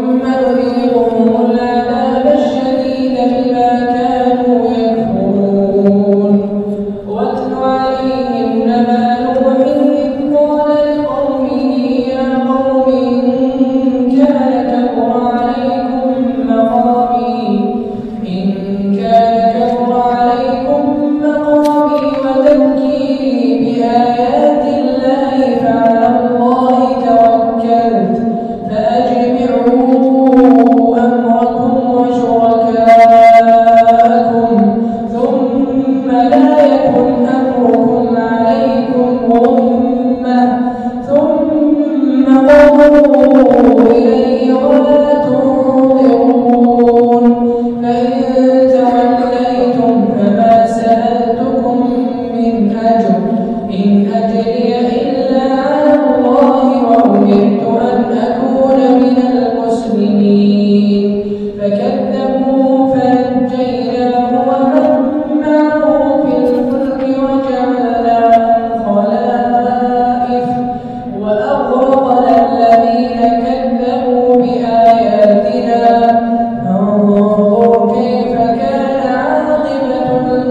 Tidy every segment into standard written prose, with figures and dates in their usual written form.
نذيقهم العذاب الشديد بما كانوا يكفرون واتل عليهم نبأ نوح إذ قال لقومه يا قوم إن كان كبر عليكم وتذكيري بآيات الله فعلى الله توكلت فأجمعوا أمركم وشركاءكم ثم لا يكن أمركم عليكم غمة ثم قضوا إلي ولا تنظرون فإن توليتم فما سألتكم من أجر إن أجري إلا على الله وأمرت أن أكون من المسلمين فكذبوه فنجيناه ومن معه في الفلك وجعلناهم خلائف وأغرقنا الذين كذبوا بآياتنا فانظر كيف كان عاقبة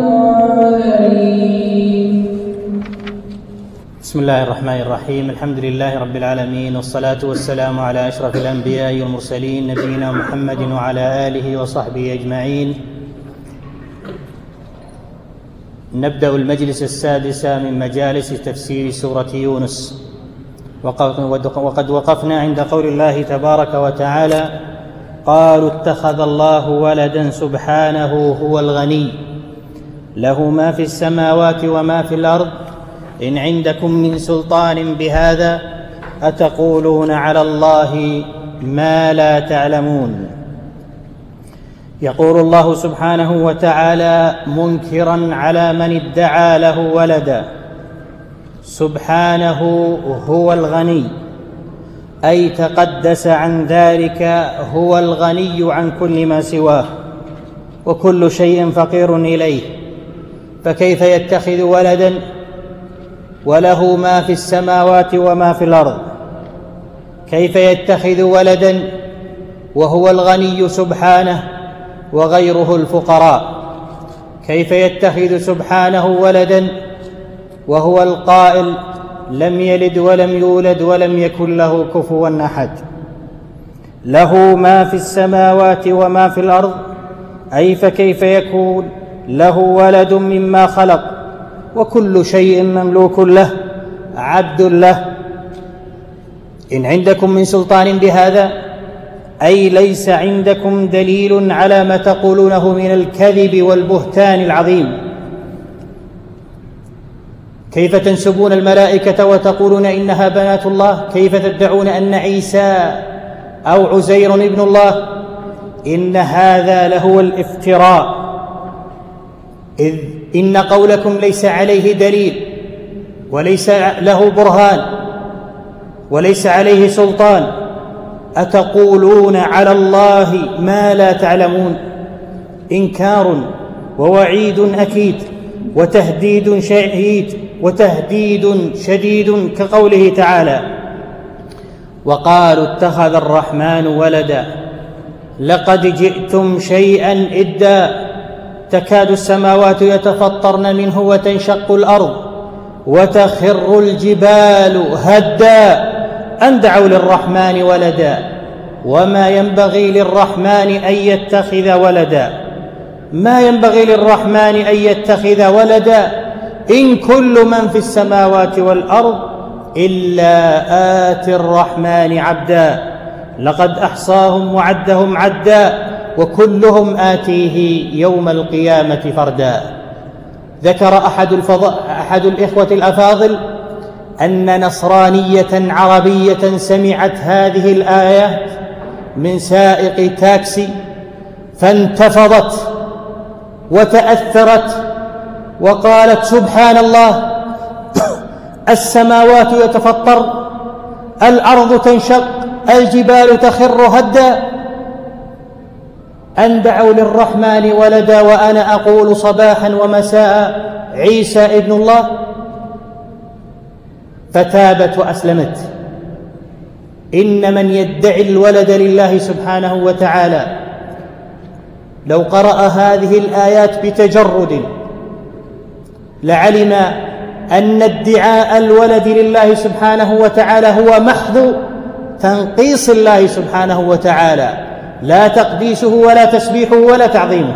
المنذرين. بسم الله الرحمن الرحيم. الحمد لله رب العالمين، والصلاة والسلام على أشرف الأنبياء والمرسلين نبينا محمد وعلى آله وصحبه أجمعين. نبدأ المجلس السادس من مجالس تفسير سورة يونس، وقد وقفنا عند قول الله تبارك وتعالى: قالوا اتخذ الله ولدا سبحانه هو الغني له ما في السماوات وما في الأرض إن عندكم من سلطان بهذا أتقولون على الله ما لا تعلمون. يقول الله سبحانه وتعالى منكرا على من ادعى له ولدا: سبحانه هو الغني، أي تقدس عن ذلك، هو الغني عن كل ما سواه، وكل شيء فقير إليه، فكيف يتخذ ولدا وله ما في السماوات وما في الأرض؟ كيف يتخذ ولدا وهو الغني سبحانه وغيره الفقراء؟ كيف يتخذ سبحانه ولدا وهو القائل: لم يلد ولم يولد ولم يكن له كفوا أحد؟ له ما في السماوات وما في الأرض، أي فكيف يكون له ولد مما خلق وكل شيء مملوك له عبد له؟ إن عندكم من سلطان بهذا، أي ليس عندكم دليل على ما تقولونه من الكذب والبهتان العظيم. كيف تنسبون الملائكة وتقولون إنها بنات الله؟ كيف تدعون أن عيسى أو عزير ابن الله؟ إن هذا لهو الافتراء، إذ إن قولكم ليس عليه دليل وليس له برهان وليس عليه سلطان. أتقولون على الله ما لا تعلمون. إنكار ووعيد أكيد وتهديد شديد كقوله تعالى: وقالوا اتخذ الرحمن ولدا لقد جئتم شيئا إدا تكاد السماوات يتفطرن منه وتنشق الأرض وتخر الجبال هدا أن دعوا للرحمن ولدا وما ينبغي للرحمن أن يتخذ ولدا. ما ينبغي للرحمن أن يتخذ ولدا إن كل من في السماوات والأرض إلا آتي الرحمن عبدا لقد أحصاهم وعدهم عدا وكلهم آتيه يوم القيامة فردا. ذكر أحد الإخوة الأفاضل أن نصرانية عربية سمعت هذه الآية من سائق تاكسي فانتفضت وتأثرت وقالت: سبحان الله، السماوات يتفطر، الأرض تنشق، الجبال تخر هدا، أن دعوا للرحمن ولدا وأنا أقول صباحا ومساء عيسى ابن الله. فتابت وأسلمت. إن من يدعي الولد لله سبحانه وتعالى لو قرأ هذه الآيات بتجرد لعلم أن ادعاء الولد لله سبحانه وتعالى هو محض تنقيص الله سبحانه وتعالى، لا تقديسه ولا تسبيحه ولا تعظيمه.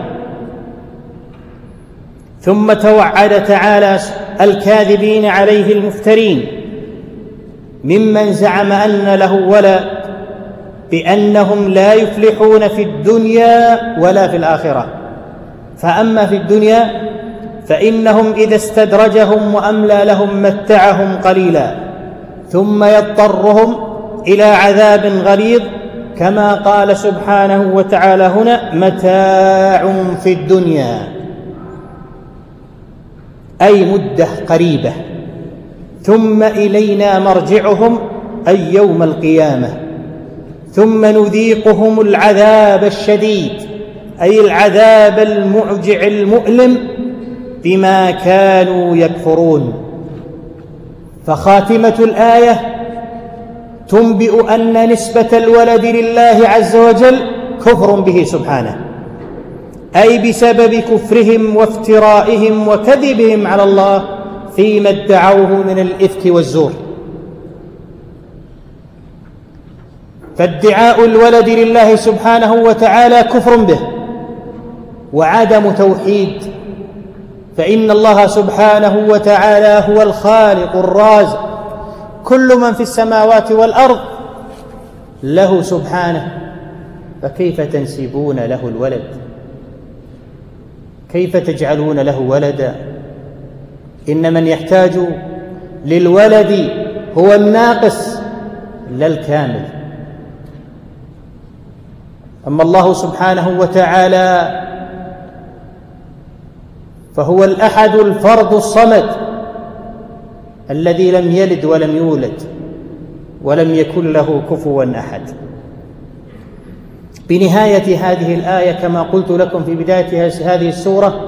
ثم توعد تعالى الكاذبين عليه المفترين ممن زعم أن له ولد بأنهم لا يفلحون في الدنيا ولا في الآخرة. فأما في الدنيا فإنهم إذا استدرجهم وأملى لهم متعهم قليلا ثم يضطرهم إلى عذاب غليظ، كما قال سبحانه وتعالى هنا: متاع في الدنيا، أي مدة قريبة، ثم إلينا مرجعهم أي يوم القيامة، ثم نذيقهم العذاب الشديد أي العذاب الموجع المؤلم بما كانوا يكفرون. فخاتمة الآية تنبئ أن نسبة الولد لله عز وجل كفر به سبحانه، أي بسبب كفرهم وافترائهم وكذبهم على الله فيما ادعوه من الإفك والزور. فادعاء الولد لله سبحانه وتعالى كفر به وعدم توحيد، فإن الله سبحانه وتعالى هو الخالق الرازق، كل من في السماوات والأرض له سبحانه، فكيف تنسبون له الولد؟ كيف تجعلون له ولدا؟ إن من يحتاج للولد هو الناقص لا الكامل. أما الله سبحانه وتعالى فهو الأحد الفرد الصمد الذي لم يلد ولم يولد ولم يكن له كفوا أحد. بنهاية هذه الآية كما قلت لكم في بداية هذه السورة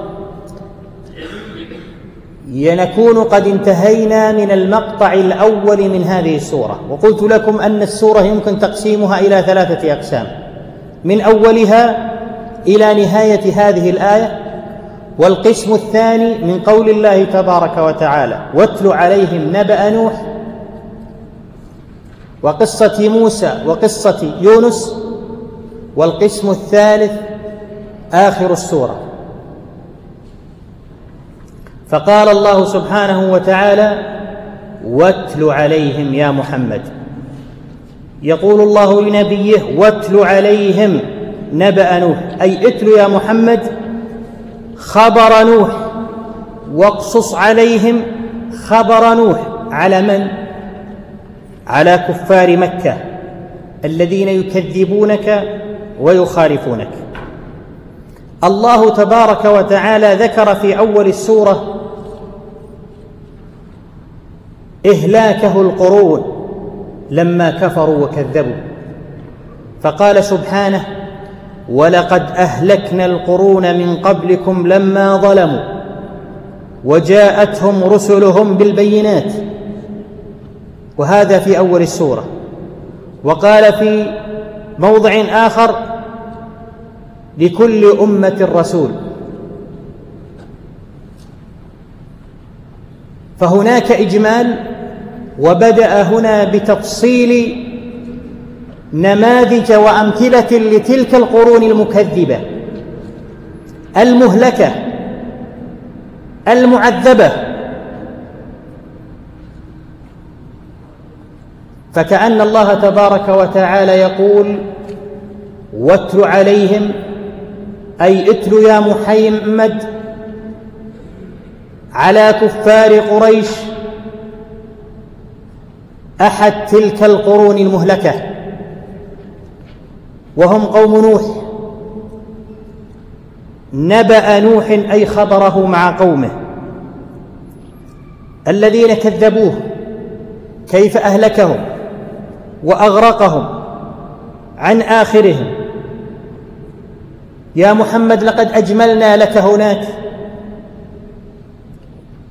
نكون قد انتهينا من المقطع الأول من هذه السورة، وقلت لكم أن السورة يمكن تقسيمها إلى 3 أقسام، من أولها إلى نهاية هذه الآية. والقسم الثاني من قول الله تبارك وتعالى: واتل عليهم نبأ نوح، وقصة موسى وقصة يونس. والقسم الثالث آخر السورة. فقال الله سبحانه وتعالى: واتل عليهم يا محمد. يقول الله لنبيه: واتل عليهم نبأ نوح، أي اتل يا محمد خبر نوح، واقصص عليهم خبر نوح. على من؟ على كفار مكة الذين يكذبونك ويخالفونك. الله تبارك وتعالى ذكر في أول السورة إهلاكه القرون لما كفروا وكذبوا، فقال سبحانه: ولقد أهلكنا القرون من قبلكم لما ظلموا وجاءتهم رسلهم بالبينات. وهذا في أول السورة. وقال في موضع آخر: لكل أمة رسول. فهناك إجمال، وبدأ هنا بتفصيل نماذج وأمثلة لتلك القرون المكذبة المهلكة المعذبة. فكأن الله تبارك وتعالى يقول: واتل عليهم، أي اتل يا محمد على كفار قريش أحد تلك القرون المهلكة، وهم قوم نوح. نبأ نوح أي خبره مع قومه الذين كذبوه، كيف أهلكهم وأغرقهم عن آخرهم. يا محمد لقد أجملنا لك هناك،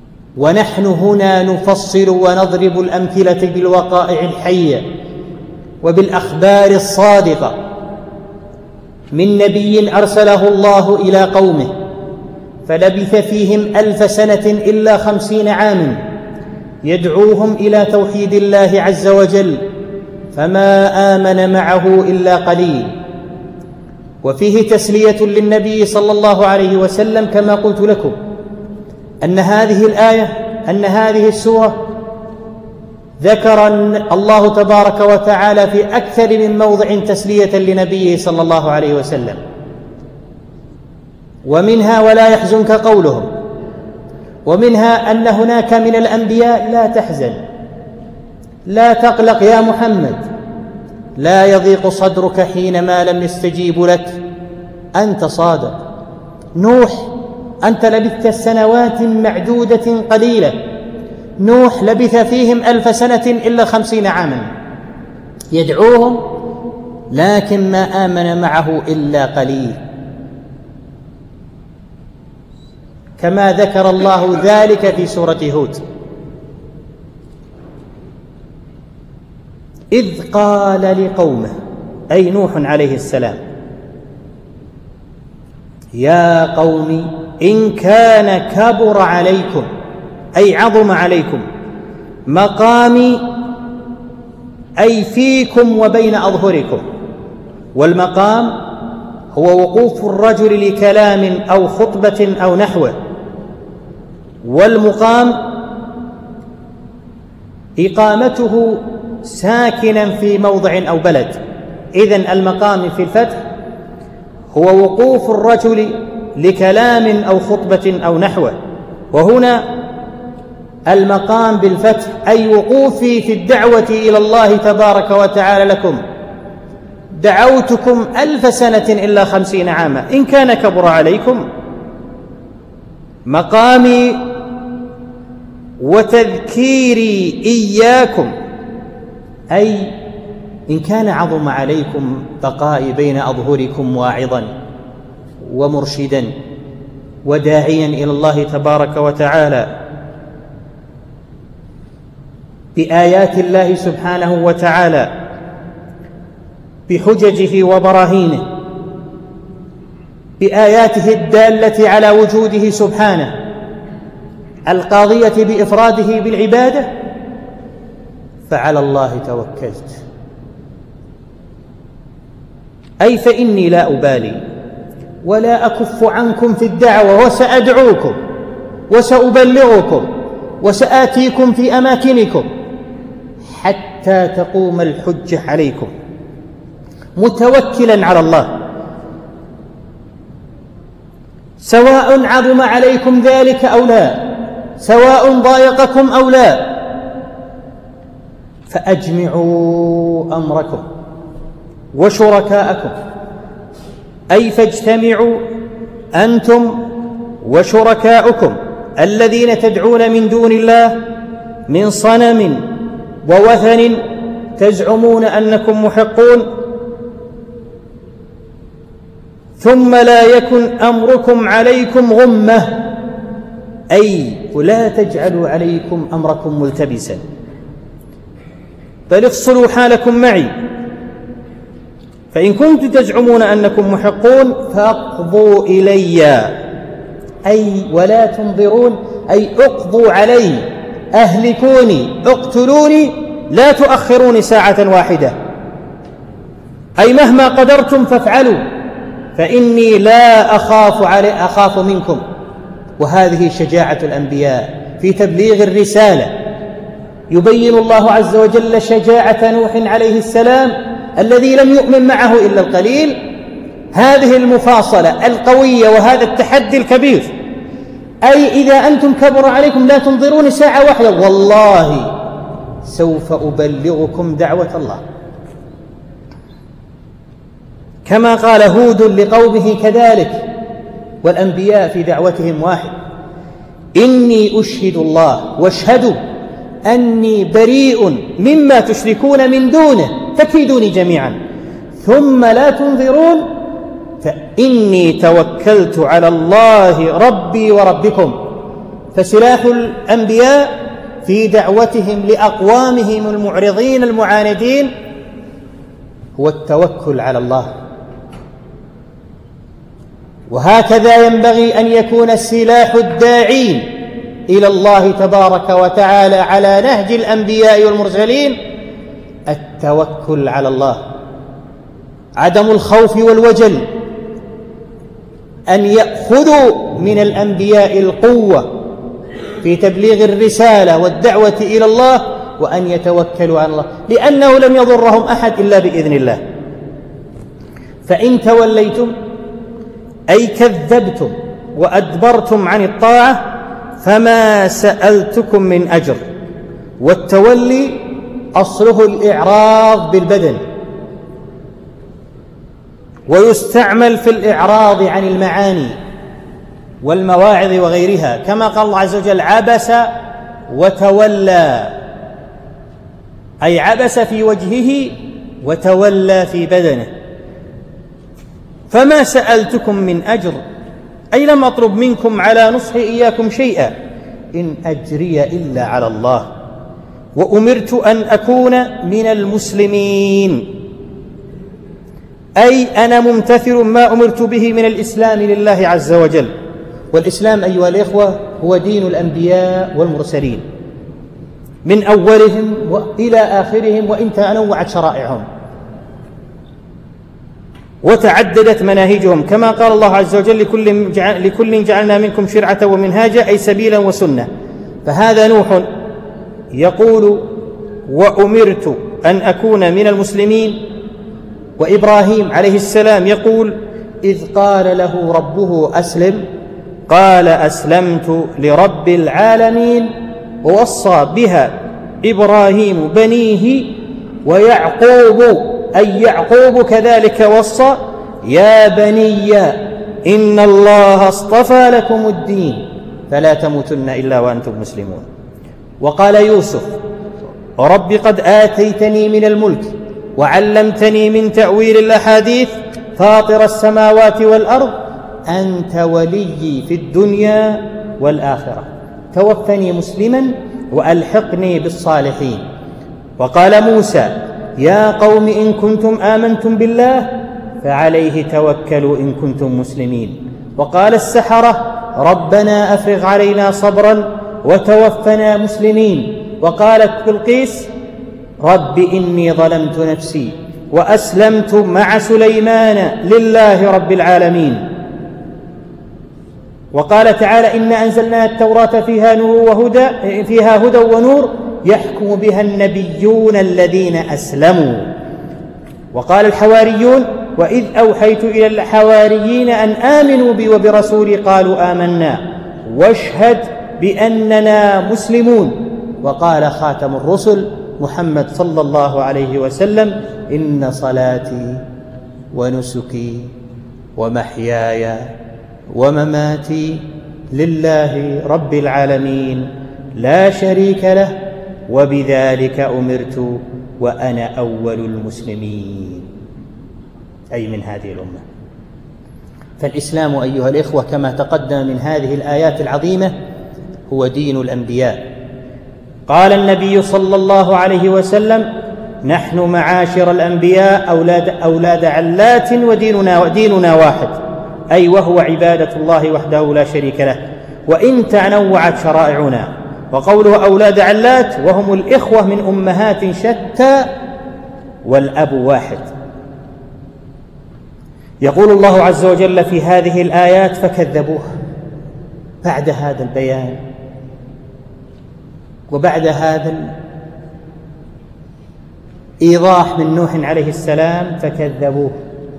ونحن هنا نفصل ونضرب الأمثلة بالوقائع الحية وبالأخبار الصادقة من نبي أرسله الله إلى قومه فلبث فيهم 1000 سنة إلا 50 عاما يدعوهم إلى توحيد الله عز وجل، فما آمن معه إلا قليل. وفيه تسلية للنبي صلى الله عليه وسلم كما قلت لكم أن هذه الآية أن هذه السورة ذكر الله تبارك وتعالى في أكثر من موضع تسلية لنبيه صلى الله عليه وسلم، ومنها ولا يحزنك قولهم، ومنها أن هناك من الأنبياء لا تحزن لا تقلق يا محمد، لا يضيق صدرك حينما لم يستجيبوا لك، أنت صادق. نوح أنت لبثت سنوات معدودة قليلة، نوح لبث فيهم 1000 سنة إلا 50 عاما يدعوهم، لكن ما آمن معه إلا قليل، كما ذكر الله ذلك في سورة هود: إذ قال لقومه، أي نوح عليه السلام: يا قوم إن كان كبر عليكم أي عظم عليكم مقامي، أي فيكم وبين أظهركم، والمقام هو وقوف الرجل لكلام أو خطبة أو نحوه، والمقام إقامته ساكنا في موضع أو بلد. إذن المقام في الفتح هو وقوف الرجل لكلام أو خطبة أو نحوه، وهنا المقام بالفتح أي وقوفي في الدعوة إلى الله تبارك وتعالى لكم. دعوتكم 1000 سنة إلا 50 عاما، إن كان كبر عليكم مقامي وتذكيري إياكم، أي إن كان عظم عليكم بقائي بين أظهركم واعظا ومرشدا وداعيا إلى الله تبارك وتعالى بآيات الله سبحانه وتعالى، بحججه وبراهينه، بآياته الدالة على وجوده سبحانه القاضية بإفراده بالعبادة، فعلى الله توكلت، أي فإني لا أبالي ولا أكف عنكم في الدعوة، وسأدعوكم وسأبلغكم وسآتيكم في أماكنكم حتى تقوم الحجة عليكم، متوكلا على الله، سواء عظم عليكم ذلك أو لا، سواء ضايقكم أو لا، فأجمعوا أمركم وشركاءكم، أي فاجتمعوا أنتم وشركاؤكم الذين تدعون من دون الله من صنم ووثن تزعمون أنكم محقون، ثم لا يكن أمركم عليكم غمة، أي لا تجعلوا عليكم أمركم ملتبسا، بل افصلوا حالكم معي، فإن كنتم تزعمون أنكم محقون فاقضوا إلي، أي ولا تنظرون، أي اقضوا علي، أهلكوني، اقتلوني، لا تؤخروني ساعة واحدة، أي مهما قدرتم فافعلوا، فإني لا أخاف منكم. وهذه شجاعة الأنبياء في تبليغ الرسالة، يبين الله عز وجل شجاعة نوح عليه السلام الذي لم يؤمن معه إلا القليل، هذه المفاصلة القوية وهذا التحدي الكبير، أي إذا أنتم كبر عليكم لا تنظرون ساعة واحدة، والله سوف أبلغكم دعوة الله، كما قال هود لقومه كذلك، والأنبياء في دعوتهم واحد: إني أشهد الله واشهدوا أني بريء مما تشركون من دونه فكيدوني جميعا ثم لا تنظرون فإني توكلت على الله ربي وربكم. فسلاح الأنبياء في دعوتهم لأقوامهم المعرضين المعاندين هو التوكل على الله. وهكذا ينبغي أن يكون سلاح الداعين إلى الله تبارك وتعالى على نهج الأنبياء والمرسلين التوكل على الله، عدم الخوف والوجل، أن يأخذوا من الأنبياء القوة في تبليغ الرسالة والدعوة إلى الله، وأن يتوكلوا على الله، لأنه لم يضرهم أحد إلا بإذن الله. فإن توليتم أي كذبتم وأدبرتم عن الطاعة فما سألتكم من أجر. والتولي أصله الإعراض بالبدن، ويستعمل في الإعراض عن المعاني والمواعظ وغيرها، كما قال الله عز وجل: عبس وتولى، أي عبس في وجهه وتولى في بدنه. فما سألتكم من أجر، أي لم أطلب منكم على نصح إياكم شيئا، إن أجري إلا على الله، وأمرت أن أكون من المسلمين، أي أنا ممتثل ما أمرت به من الإسلام لله عز وجل. والإسلام أيها الإخوة هو دين الأنبياء والمرسلين من أولهم وإلى آخرهم، وإن تنوعت شرائعهم وتعددت مناهجهم، كما قال الله عز وجل: لكل جعلنا منكم شرعة ومنهاجا، أي سبيلا وسنة. فهذا نوح يقول: وأمرت أن أكون من المسلمين، وإبراهيم عليه السلام يقول: إذ قال له ربه أسلم قال أسلمت لرب العالمين، ووصى بها إبراهيم بنيه، ويعقوب أي يعقوب كذلك وصى: يا بني إن الله اصطفى لكم الدين فلا تموتن إلا وأنتم مسلمون. وقال يوسف: رب قد آتيتني من الملك وعلمتني من تأويل الأحاديث فاطر السماوات والأرض أنت ولي في الدنيا والآخرة، توفني مسلما وألحقني بالصالحين. وقال موسى: يا قوم إن كنتم آمنتم بالله فعليه توكلوا إن كنتم مسلمين. وقال السحرة: ربنا أفرغ علينا صبرا وتوفنا مسلمين. وقالت بلقيس: رب إني ظلمت نفسي وأسلمت مع سليمان لله رب العالمين. وقال تعالى: إنا أنزلنا التوراة فيها هدى ونور يحكم بها النبيون الذين أسلموا. وقال الحواريون: وإذ أوحيت إلى الحواريين أن آمنوا بي وبرسولي قالوا آمنا واشهد بأننا مسلمون. وقال خاتم الرسل محمد صلى الله عليه وسلم: إن صلاتي ونسكي ومحياي ومماتي لله رب العالمين لا شريك له وبذلك أمرت وأنا أول المسلمين، أي من هذه الأمة. فالإسلام أيها الإخوة كما تقدم من هذه الآيات العظيمة هو دين الأنبياء. قال النبي صلى الله عليه وسلم: نحن معاشر الأنبياء أولاد علات وديننا واحد، أي وهو عبادة الله وحده لا شريك له، وإن تنوعت شرائعنا. وقوله أولاد علات وهم الإخوة من أمهات شتى والأب واحد. يقول الله عز وجل في هذه الآيات: فكذبوه. بعد هذا البيان وبعد هذا الإيضاح من نوح عليه السلام فكذبوه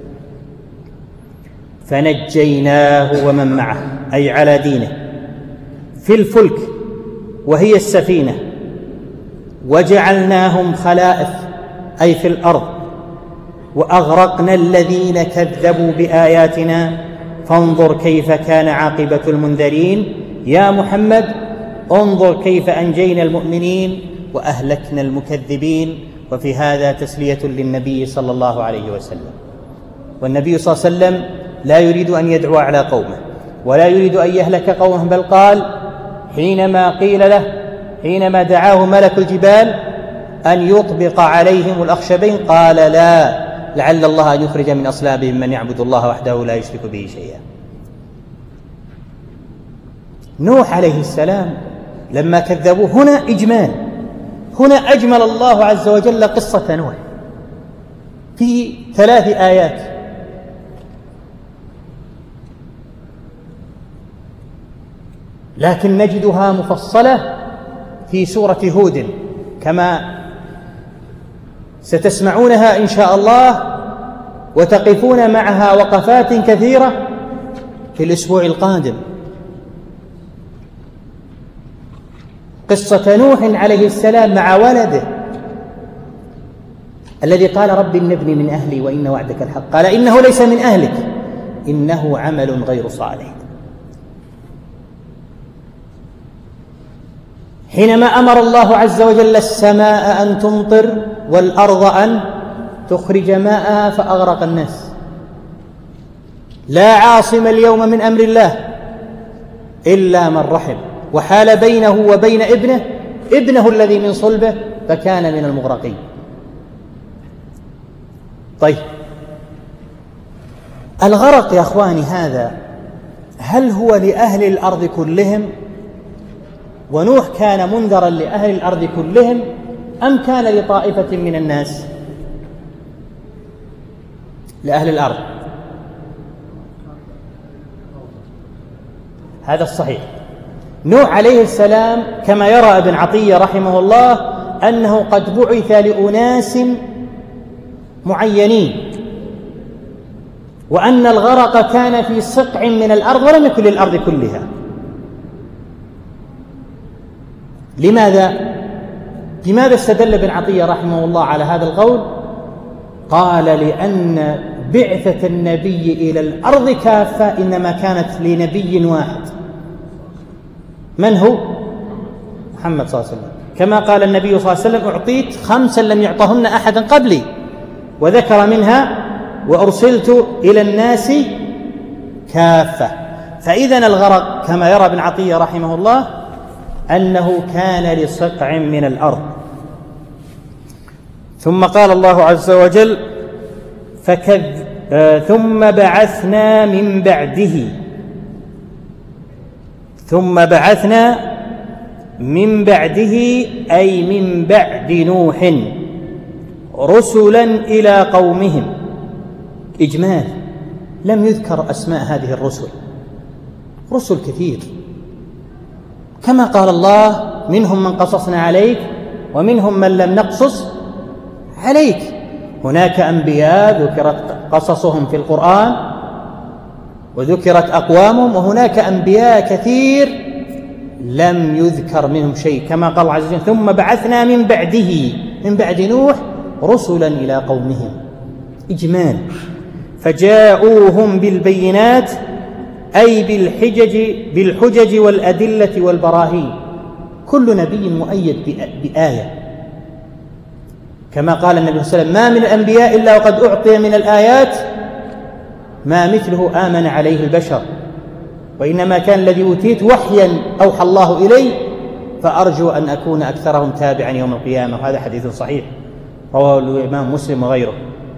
فنجيناه ومن معه، أي على دينه، في الفلك وهي السفينة، وجعلناهم خلائف أي في الأرض، وأغرقنا الذين كذبوا بآياتنا فانظر كيف كان عاقبة المنذرين. يا محمد انظر كيف أنجينا المؤمنين وأهلكنا المكذبين. وفي هذا تسلية للنبي صلى الله عليه وسلم. والنبي صلى الله عليه وسلم لا يريد أن يدعو على قومه ولا يريد أن يهلك قومه، بل قال حينما قيل له، حينما دعاه ملك الجبال أن يطبق عليهم الأخشبين، قال لا، لعل الله أن يخرج من أصلابهم من يعبد الله وحده لا يشرك به شيئا. نوح عليه السلام لما كذبوه، هنا إجمال، هنا أجمل الله عز وجل قصة نوح في 3 آيات. لكن نجدها مفصلة في سورة هود كما ستسمعونها إن شاء الله، وتقفون معها وقفات كثيرة في الأسبوع القادم. قصة نوح عليه السلام مع ولده الذي قال رب إن ابني من أهلي وإن وعدك الحق، قال إنه ليس من أهلك إنه عمل غير صالح. حينما أمر الله عز وجل السماء أن تمطر والأرض أن تخرج ماءها فأغرق الناس، لا عاصم اليوم من أمر الله إلا من رحم، وحال بينه وبين ابنه الذي من صلبه فكان من المغرقين. طيب، الغرق يا أخواني هذا هل هو لأهل الأرض كلهم، ونوح كان منذرا لأهل الأرض كلهم، أم كان لطائفة من الناس؟ لأهل الأرض، هذا الصحيح. نوح عليه السلام كما يرى ابن عطية رحمه الله أنه قد بعث لأناس معينين، وأن الغرق كان في صقع من الأرض ولم يكن للأرض كلها. لماذا استدل ابن عطية رحمه الله على هذا القول؟ قال لأن بعثة النبي إلى الأرض كافة إنما كانت لنبي واحد، من هو؟ محمد صلى الله عليه وسلم، كما قال النبي صلى الله عليه وسلم أعطيت 5 لم يعطهن أحدا قبلي، وذكر منها وأرسلت إلى الناس كافة. فإذن الغرق كما يرى ابن عطية رحمه الله أنه كان لصقع من الأرض. ثم قال الله عز وجل ثم بعثنا من بعده أي من بعد نوح رسلا إلى قومهم. إجمال، لم يذكر أسماء هذه الرسل، رسل كثير كما قال الله منهم من قصصنا عليك ومنهم من لم نقصص عليك. هناك أنبياء ذكرت قصصهم في القرآن وذكرت أقوامهم، وهناك أنبياء كثير لم يذكر منهم شيء كما قال الله عز وجل ثم بعثنا من بعده من بعد نوح رسلا إلى قومهم. إجمال، فجاءوهم بالبينات أي بالحجج والأدلة والبراهين، كل نبي مؤيد بآية، كما قال النبي صلى الله عليه وسلم ما من الأنبياء إلا وقد أعطي من الآيات ما مثله آمن عليه البشر، وإنما كان الذي أوتيت وحيا أوحى الله إلي، فأرجو أن أكون أكثرهم تابعا يوم القيامة. وهذا حديث صحيح رواه الإمام مسلم وغيره.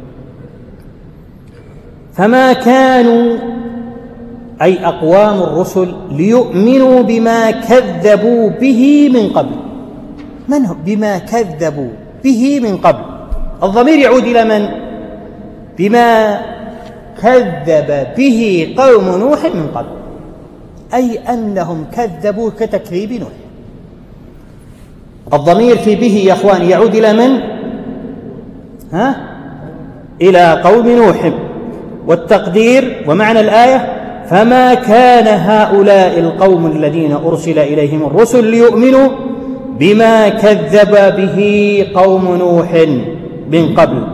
فما كانوا أي أقوام الرسل ليؤمنوا بما كذبوا به من قبل. من هم بما كذبوا به من قبل؟ الضمير يعود إلى من؟ بما كذب به قوم نوح من قبل، أي أنهم كذبوا كتكذيب نوح. الضمير في به يا أخوان يعود إلى من؟ إلى قوم نوح. والتقدير ومعنى الآية فما كان هؤلاء القوم الذين أرسل إليهم الرسل ليؤمنوا بما كذب به قوم نوح من قبل.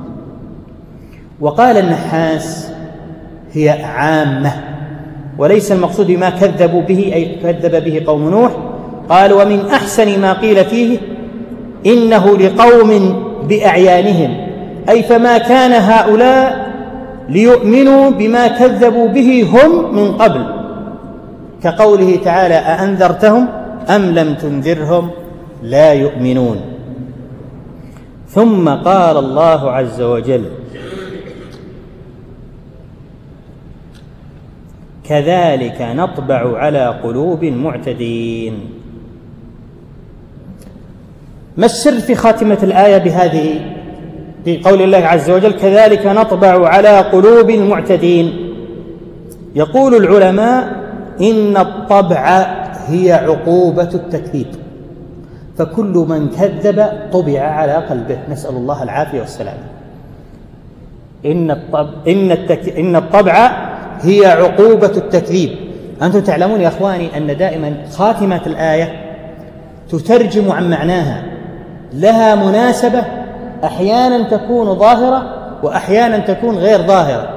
وقال النحاس هي عامة وليس المقصود بما كذبوا به أي كذب به قوم نوح. قال ومن أحسن ما قيل فيه إنه لقوم بأعيانهم، أي فما كان هؤلاء ليؤمنوا بما كذبوا به هم من قبل، كقوله تعالى أأنذرتهم أم لم تنذرهم لا يؤمنون. ثم قال الله عز وجل كذلك نطبع على قلوب المعتدين. ما السر في خاتمة الآية بهذه، في قول الله عز وجل كذلك نطبع على قلوب المعتدين؟ يقول العلماء إن الطبع هي عقوبة التكذيب، فكل من كذب طبع على قلبه، نسأل الله العافية والسلام. إن الطبع هي عقوبة التكذيب. أنتم تعلمون يا أخواني أن دائما خاتمة الآية تترجم عن معناها، لها مناسبة أحيانا تكون ظاهرة وأحيانا تكون غير ظاهرة.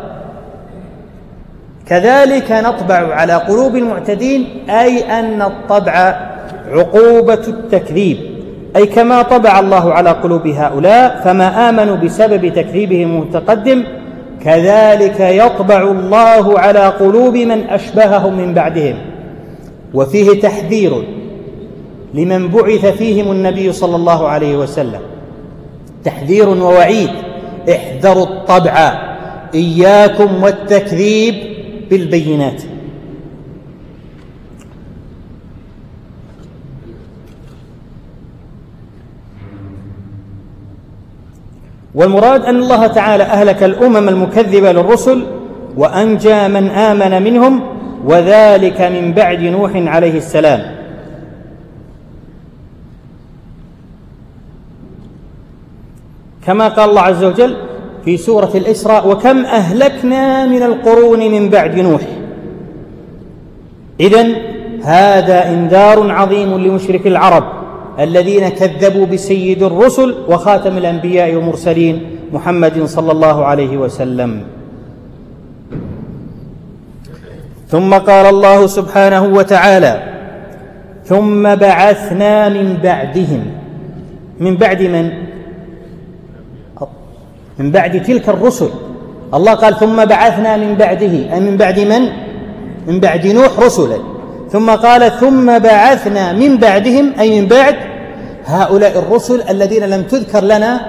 كذلك نطبع على قلوب المعتدين، أي أن الطبع عقوبة التكذيب، أي كما طبع الله على قلوب هؤلاء فما آمنوا بسبب تكذيبهم المتقدم، كذلك يطبع الله على قلوب من أشبههم من بعدهم. وفيه تحذير لمن بعث فيهم النبي صلى الله عليه وسلم، تحذير ووعيد: احذروا الطبع، إياكم والتكذيب بالبينات. والمراد أن الله تعالى أهلك الأمم المكذبة للرسل وأنجى من آمن منهم، وذلك من بعد نوح عليه السلام. كما قال الله عز وجل في سورة الإسراء: وكم أهلكنا من القرون من بعد نوح. إذن هذا إنذار عظيم لمشرك العرب الذين كذبوا بسيد الرسل وخاتم الأنبياء والمرسلين محمد صلى الله عليه وسلم. ثم قال الله سبحانه وتعالى: ثم بعثنا من بعدهم. من بعد من؟ من بعد تلك الرسل. الله قال ثم بعثنا من بعده، أي من بعد من؟ من بعد نوح رسلا. ثم قال ثم بعثنا من بعدهم، أي من بعد هؤلاء الرسل الذين لم تذكر لنا،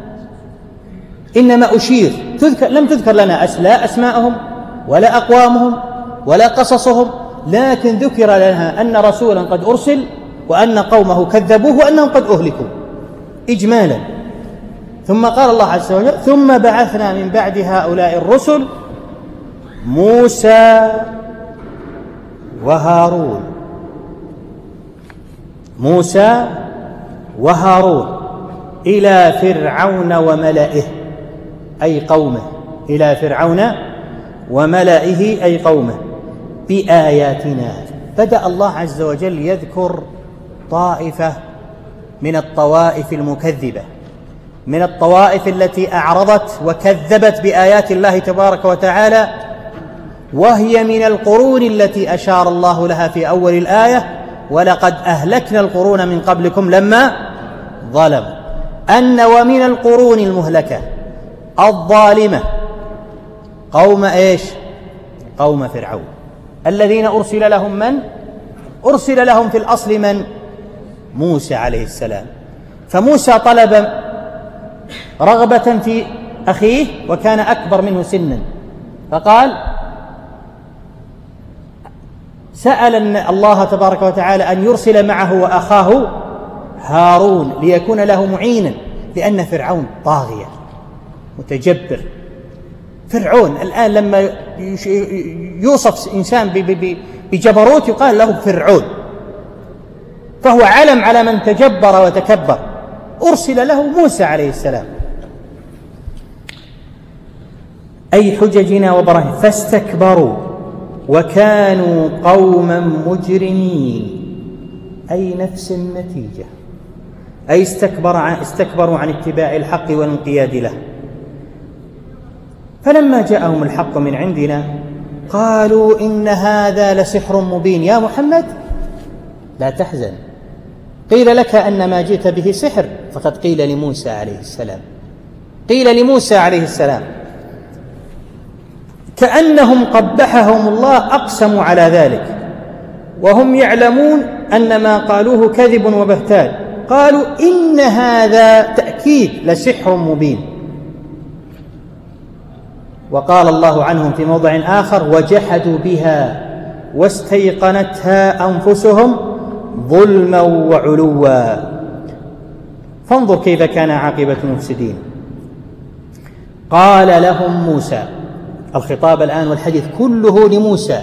إنما أشير، لم تذكر لنا لا أسماءهم ولا أقوامهم ولا قصصهم، لكن ذكر لنا أن رسولا قد أرسل وأن قومه كذبوه وأنهم قد أهلكوا إجمالا. ثم قال الله عز وجل: ثم بعثنا من بعد هؤلاء الرسل موسى وهارون. موسى وهارون إلى فرعون وملئه، أي قومه، إلى فرعون وملئه أي قومه، بآياتنا. بدأ الله عز وجل يذكر طائفة من الطوائف المكذبة، من الطوائف التي أعرضت وكذبت بآيات الله تبارك وتعالى، وهي من القرون التي أشار الله لها في أول الآية: ولقد أهلكنا القرون من قبلكم لما ظلموا. أن ومن القرون المهلكة الظالمة قوم إيش؟ قوم فرعون، الذين أرسل لهم من؟ أرسل لهم في الأصل من؟ موسى عليه السلام. فموسى طلب رغبة في أخيه وكان أكبر منه سنا، فقال سأل الله تبارك وتعالى أن يرسل معه وأخاه هارون ليكون له معينا، لأن فرعون طاغية متجبر. فرعون الآن لما يوصف إنسان بجبروت يقال له فرعون، فهو علم على من تجبر وتكبر. أرسل له موسى عليه السلام، أي حججنا وبراهين، فاستكبروا وكانوا قوما مجرمين، أي نفس النتيجة، أي استكبروا عن اتباع الحق والانقياد له. فلما جاءهم الحق من عندنا قالوا إن هذا لسحر مبين. يا محمد لا تحزن، قيل لك أن ما جئت به سحر، فقد قيل لموسى عليه السلام، قيل لموسى عليه السلام، كأنهم قبحهم الله أقسموا على ذلك وهم يعلمون أن ما قالوه كذب وبهتان. قالوا إن هذا تأكيد لسحر مبين. وقال الله عنهم في موضع آخر: وجحدوا بها واستيقنتها أنفسهم ظلما وعلوا. فانظر كيف كان عاقبة المفسدين. قال لهم موسى، الخطاب الآن والحديث كله لموسى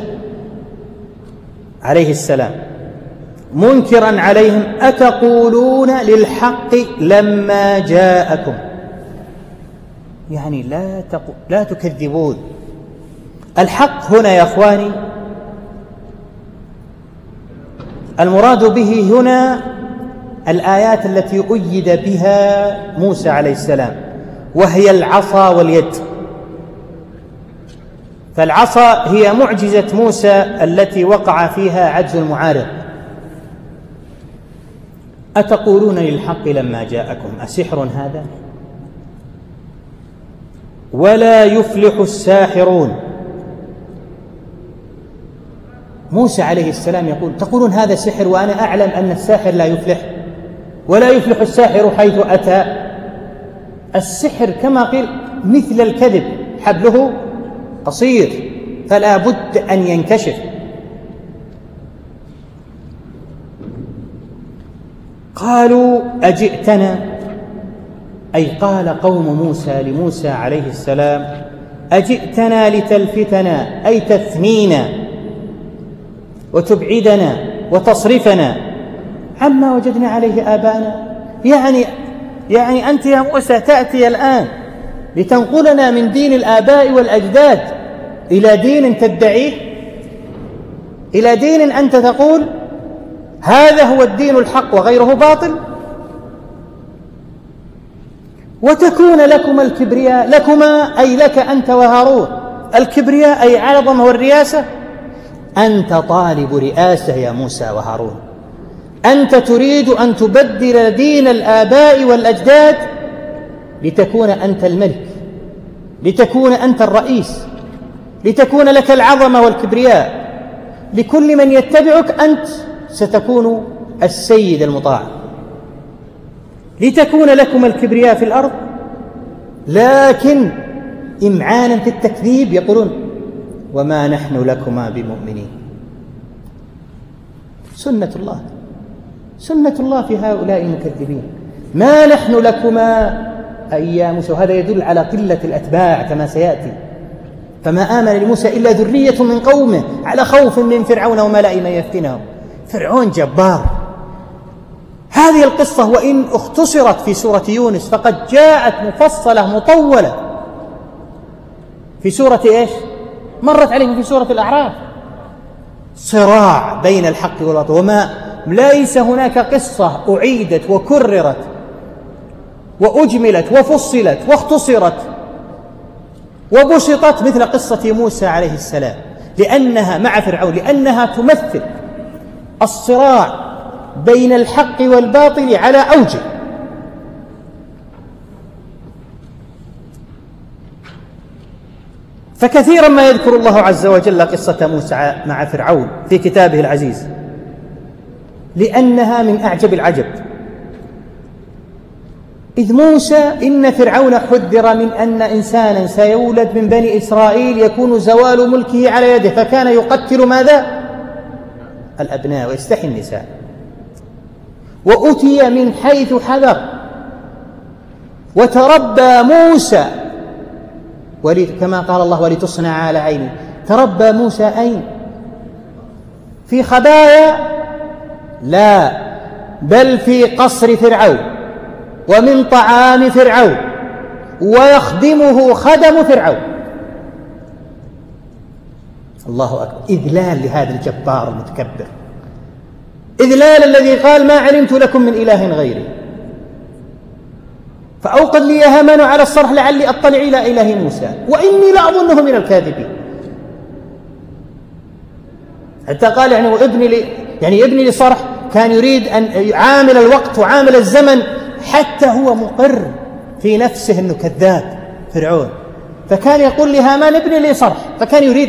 عليه السلام، منكرا عليهم: أتقولون للحق لما جاءكم؟ يعني لا تكذبون. الحق هنا يا أخواني المراد به هنا الآيات التي أيد بها موسى عليه السلام، وهي العصا واليد. فالعصا هي معجزة موسى التي وقع فيها عجز المعارض. أتقولون للحق لما جاءكم أسحر هذا؟ ولا يفلح الساحرون. موسى عليه السلام يقول: تقولون هذا سحر وأنا أعلم أن الساحر لا يفلح، ولا يفلح الساحر حيث أتى. السحر كما قيل مثل الكذب، حبله قصير فلا بد أن ينكشف. قالوا: أجئتنا، أي قال قوم موسى لموسى عليه السلام: أجئتنا لتلفتنا، أي تثنينا وتبعدنا وتصرفنا عما وجدنا عليه آباءنا. يعني أنت يا موسى تأتي الآن لتنقلنا من دين الآباء والأجداد إلى دين تدعيه، إلى دين أنت تقول هذا هو الدين الحق وغيره باطل، وتكون لكما الكبرياء، لكما أي لك أنت وهارون، الكبرياء أي العظمة والرياسة. أنت طالب رئاسة يا موسى وهارون، أنت تريد أن تبدل دين الآباء والأجداد لتكون أنت الملك، لتكون أنت الرئيس، لتكون لك العظمة والكبرياء. لكل من يتبعك أنت ستكون السيد المطاع، لتكون لكم الكبرياء في الأرض. لكن إمعانا في التكذيب يقولون: وما نحن لكما بمؤمنين. سنة الله في هؤلاء المكذبين. ما نحن لكما أي يا موسى. وهذا يدل على قلة الأتباع كما سيأتي. فما آمن لموسى إلا ذرية من قومه على خوف من فرعون وملئه من يفتنهم. فرعون جبار. هذه القصة وإن اختصرت في سورة يونس فقد جاءت مفصلة مطولة في سورة إيش؟ مرت عليهم في سورة الأعراف. صراع بين الحق والباطل، وما ليس هناك قصة أعيدت وكررت وأجملت وفصلت واختصرت وبسطت مثل قصة موسى عليه السلام، لأنها مع فرعون، لأنها تمثل الصراع بين الحق والباطل على أوجه. فكثيرا ما يذكر الله عز وجل قصة موسى مع فرعون في كتابه العزيز، لأنها من أعجب العجب. إذ موسى إن فرعون حذر من أن إنسانا سيولد من بني إسرائيل يكون زوال ملكه على يده، فكان يقتل ماذا؟ الأبناء ويستحي النساء. وأتي من حيث حذر، وتربى موسى كما قال الله: ولتصنع على عيني. تربى موسى أين؟ في خبايا؟ لا، بل في قصر فرعون ومن طعام فرعون، ويخدمه خدم فرعون. الله أكبر. إذلال لهذا الجبار المتكبر، إذلال الذي قال: ما علمت لكم من إله غيري فأوقد لي يا هامان على الصرح لعلي أطلع إلى إله موسى وإني لأظنه من الكاذبين. حتى قال ابني لي صرح. كان يريد أن يعامل الوقت وعامل الزمن، حتى هو مقر في نفسه أنه كذاب فرعون. فكان يقول لهامان: ابني لي صرح. فكان يريد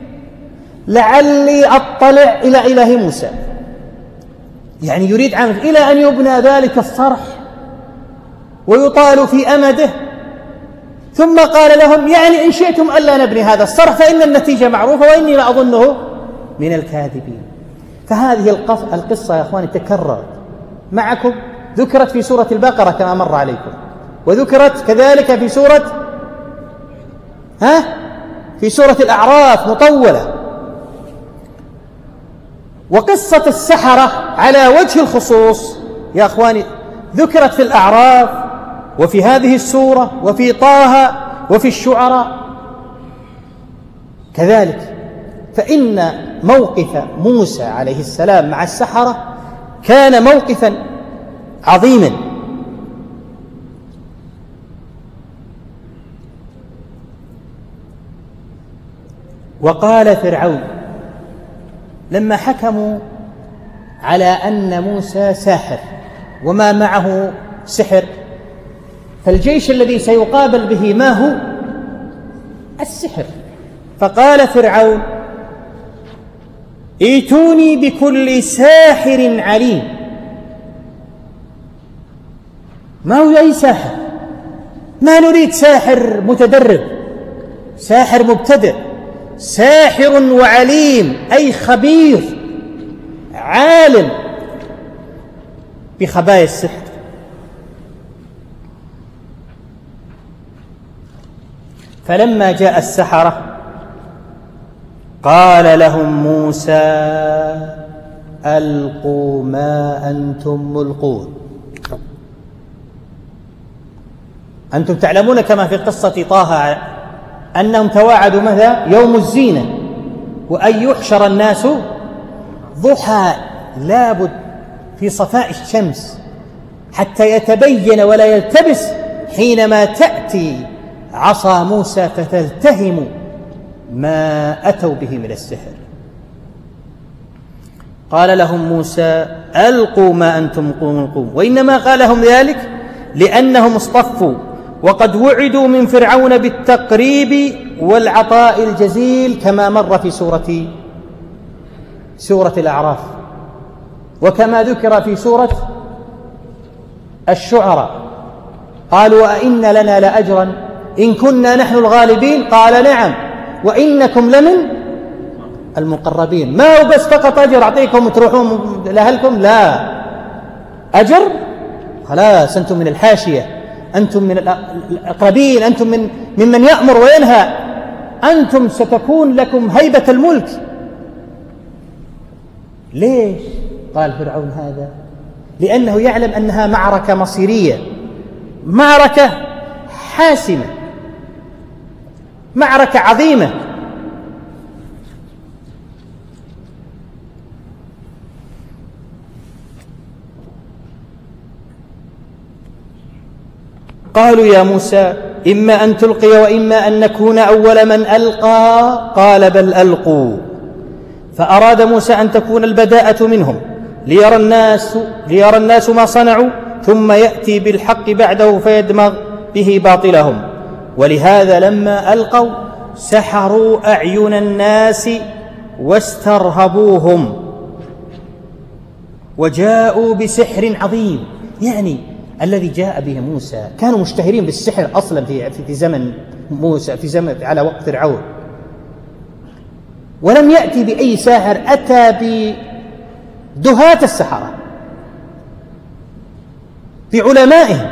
لعلي أطلع إلى إله موسى، يعني يريد عمل إلى أن يبنى ذلك الصرح ويطال في أمده، ثم قال لهم يعني إن شئتم ألا نبني هذا الصرح فإن النتيجة معروفة وإني لأظنه من الكاذبين. فهذه القصة يا أخواني تكررت معكم، ذكرت في سورة البقرة كما مر عليكم، وذكرت كذلك في سورة الأعراف مطولة. وقصة السحرة على وجه الخصوص يا أخواني ذكرت في الأعراف وفي هذه السورة وفي طه وفي الشعراء كذلك. فإن موقف موسى عليه السلام مع السحرة كان موقفا عظيما. وقال فرعون لما حكموا على أن موسى ساحر وما معه سحر، فالجيش الذي سيقابل به ما هو؟ السحر. فقال فرعون ائتوني بكل ساحر عليم. ما هو أي ساحر، ما نريد ساحر متدرب، ساحر مبتدئ، ساحر وعليم أي خبير عالم بخبايا السحر. فلما جاء السحرة قال لهم موسى ألقوا ما أنتم ملقون. أنتم تعلمون كما في قصة طه أنهم تواعدوا ماذا؟ يوم الزينة، وأن يحشر الناس ضحى، لابد في صفاء الشمس حتى يتبين ولا يلتبس حينما تأتي عصا موسى فتلتهم ما أتوا به من السحر. قال لهم موسى ألقوا ما أنتم ملقون، وإنما قال لهم ذلك لأنهم اصطفوا وقد وعدوا من فرعون بالتقريب والعطاء الجزيل كما مر في سورة الأعراف، وكما ذكر في سورة الشعراء. قالوا أئن لنا لأجرا إن كنا نحن الغالبين؟ قال نعم وإنكم لمن المقربين. ما هو بس فقط أجر أعطيكم وتروحون لأهلكم، لا، أجر خلاص، أنتم من الحاشية، أنتم من الأقربين، أنتم ممن يأمر وينهى، أنتم ستكون لكم هيبة الملك. ليش قال فرعون هذا؟ لأنه يعلم أنها معركة مصيرية، معركة حاسمة، معركة عظيمة. قالوا يا موسى إما أن تلقي وإما أن نكون أول من ألقى. قال بل ألقوا. فأراد موسى أن تكون البداءة منهم ليرى الناس ما صنعوا ثم يأتي بالحق بعده فيدمغ به باطلهم. ولهذا لما ألقوا سحروا أعين الناس واسترهبوهم وجاءوا بسحر عظيم. يعني الذي جاء به موسى كانوا مشتهرين بالسحر أصلا في زمن موسى، في زمن على وقت فرعون، ولم يأتي بأي ساحر، أتى بدهاة السحرة، بعلمائهم.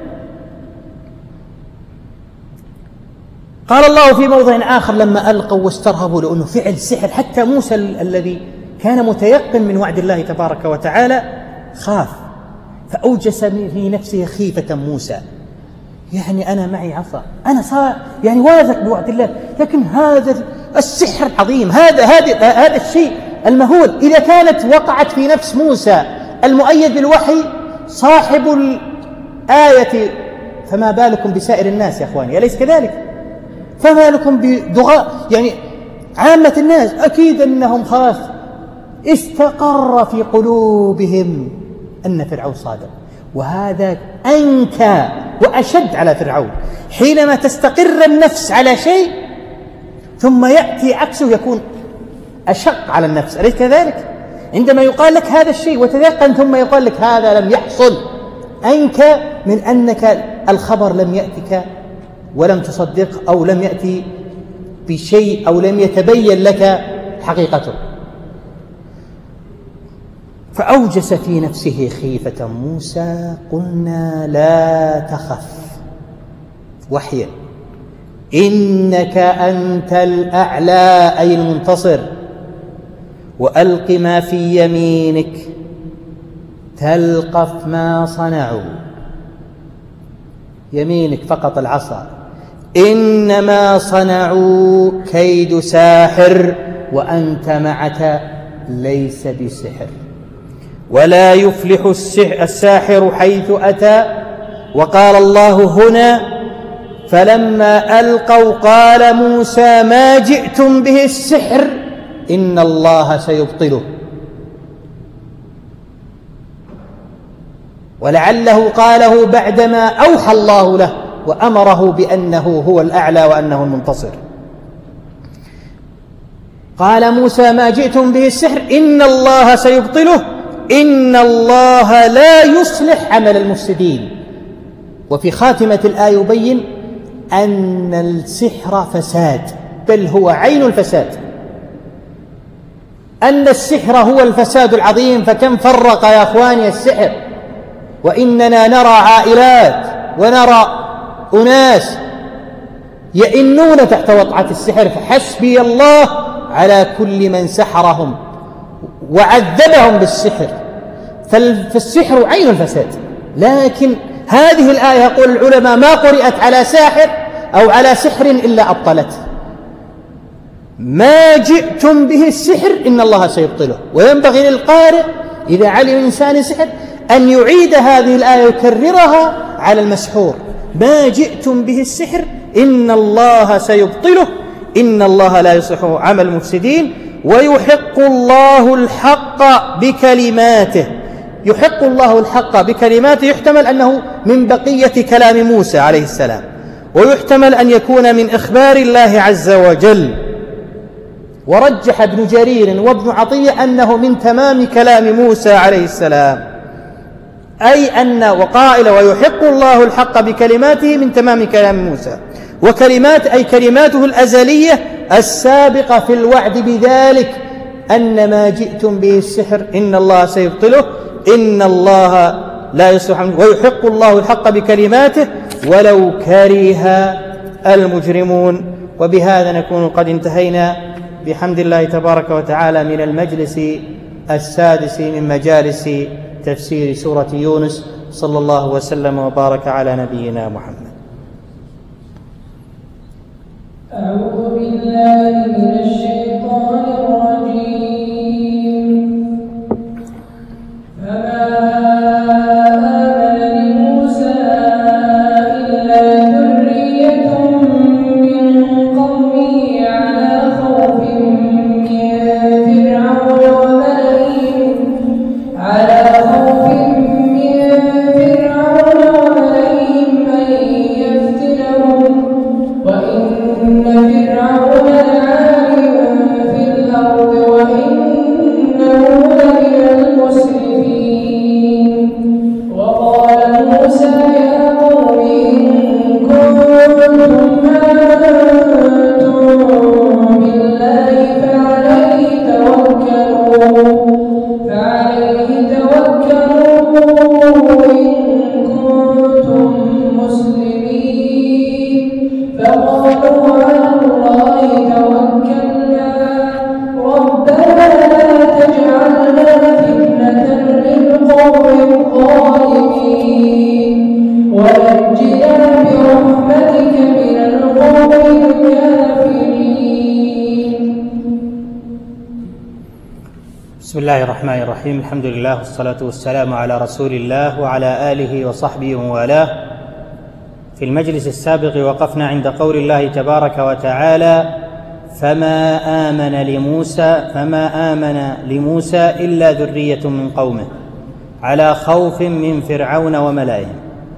قال الله في موضع آخر لما ألقوا واسترهبوا، لأنه فعل سحر. حتى موسى الذي كان متيقن من وعد الله تبارك وتعالى خاف، فأوجس في نفسه خيفة موسى. يعني أنا معي عصا، أنا صار يعني واثق بوعد الله، لكن هذا السحر العظيم، هذا الشيء المهول إذا كانت وقعت في نفس موسى المؤيد بالوحي صاحب الآية، فما بالكم بسائر الناس يا أخواني؟ أليس كذلك؟ فما لكم بدغاء يعني عامة الناس؟ أكيد أنهم خلاص استقر في قلوبهم أن فرعون صادق. وهذا أنكى وأشد على فرعون، حينما تستقر النفس على شيء ثم يأتي عكسه يكون أشق على النفس، أليس كذلك؟ عندما يقال لك هذا الشيء وتيقن ثم يقال لك هذا لم يحصل، أنكى من أنك الخبر لم يأتك ولم تصدق أو لم يأتي بشيء أو لم يتبين لك حقيقته. فأوجس في نفسه خيفة موسى. قلنا لا تخف، وحيا، إنك أنت الأعلى أي المنتصر، وألق ما في يمينك تلقف ما صنعوا. يمينك فقط العصا، إنما صنعوا كيد ساحر وأنت معك ليس بسحر، ولا يفلح الساحر حيث أتى. وقال الله هنا: فلما ألقوا قال موسى ما جئتم به السحر إن الله سيبطله. ولعله قاله بعدما أوحى الله له وأمره بأنه هو الأعلى وأنه المنتصر. قال موسى ما جئتم به السحر إن الله سيبطله إن الله لا يصلح عمل المفسدين. وفي خاتمة الآية يبين أن السحر فساد، بل هو عين الفساد، أن السحر هو الفساد العظيم. فكم فرق يا أخواني السحر، وإننا نرى عائلات ونرى أناس يئنون تحت وطعة السحر، فحسبي الله على كل من سحرهم وعذبهم بالسحر. فالسحر عين الفساد. لكن هذه الآية يقول العلماء ما قرأت على ساحر أو على سحر إلا أبطلته. ما جئتم به السحر إن الله سيبطله. وينبغي للقارئ إذا علم إنسان سحر أن يعيد هذه الآية ويكررها على المسحور: ما جئتم به السحر إن الله سيبطله إن الله لا يصلح عمل المفسدين ويحق الله الحق بكلماته. يحق الله الحق بكلماته يحتمل أنه من بقية كلام موسى عليه السلام، ويحتمل أن يكون من إخبار الله عز وجل. ورجح ابن جرير وابن عطية أنه من تمام كلام موسى عليه السلام، أي أن وقائل ويحق الله الحق بكلماته من تمام كلام موسى. وكلمات أي كلماته الأزلية السابقة في الوعد بذلك، أن ما جئتم به السحر إن الله سيبطله إن الله لا يصلح، ويحق الله الحق بكلماته ولو كره المجرمون. وبهذا نكون قد انتهينا بحمد الله تبارك وتعالى من المجلس السادس من مجالس تفسير سورة يونس. صلى الله وسلم وبارك على نبينا محمد. أعوذ بالله من الشيطان الرجيم. فما آمن لموسى إلا ذرية من قومه على خوف من فرعون وملئهم أن يفتنهم وإن فرعون لعال في الأرض وإنه لمن المسرفين. وقال موسى يا قوم إن كنتم آمنتم بالله فعليه توكلوا إن كنتم مسلمين. فقالوا على الله توكلنا ربنا لا تجعلنا فتنة للقوم الظالمين ونجنا برحمتك من القوم الكافرين. بسم الله الرحمن الرحيم. الحمد لله والصلاة والسلام على رسول الله وعلى آله وصحبه وموالاه. في المجلس السابق وقفنا عند قول الله تبارك وتعالى: فما آمن لموسى إلا ذرية من قومه على خوف من فرعون وملئهم.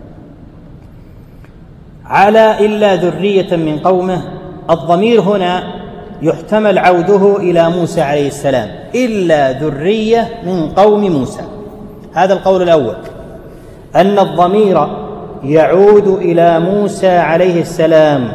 على إلا ذرية من قومه، الضمير هنا يحتمل عوده إلى موسى عليه السلام، إلا ذرية من قوم موسى. هذا القول الأول، أن الضمير يعود إلى موسى عليه السلام،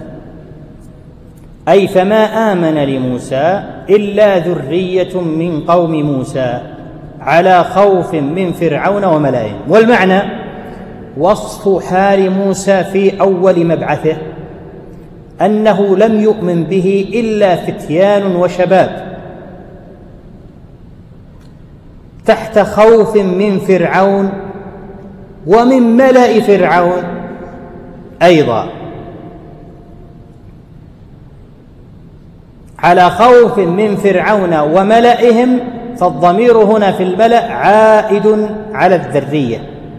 أي فما آمن لموسى إلا ذرية من قوم موسى على خوف من فرعون وملئهم. والمعنى وصف حال موسى في أول مبعثه أنه لم يؤمن به إلا فتيان وشباب تحت خوف من فرعون ومن ملأ فرعون أيضا، على خوف من فرعون وملئهم، فالضمير هنا في الملأ عائد على الذرية،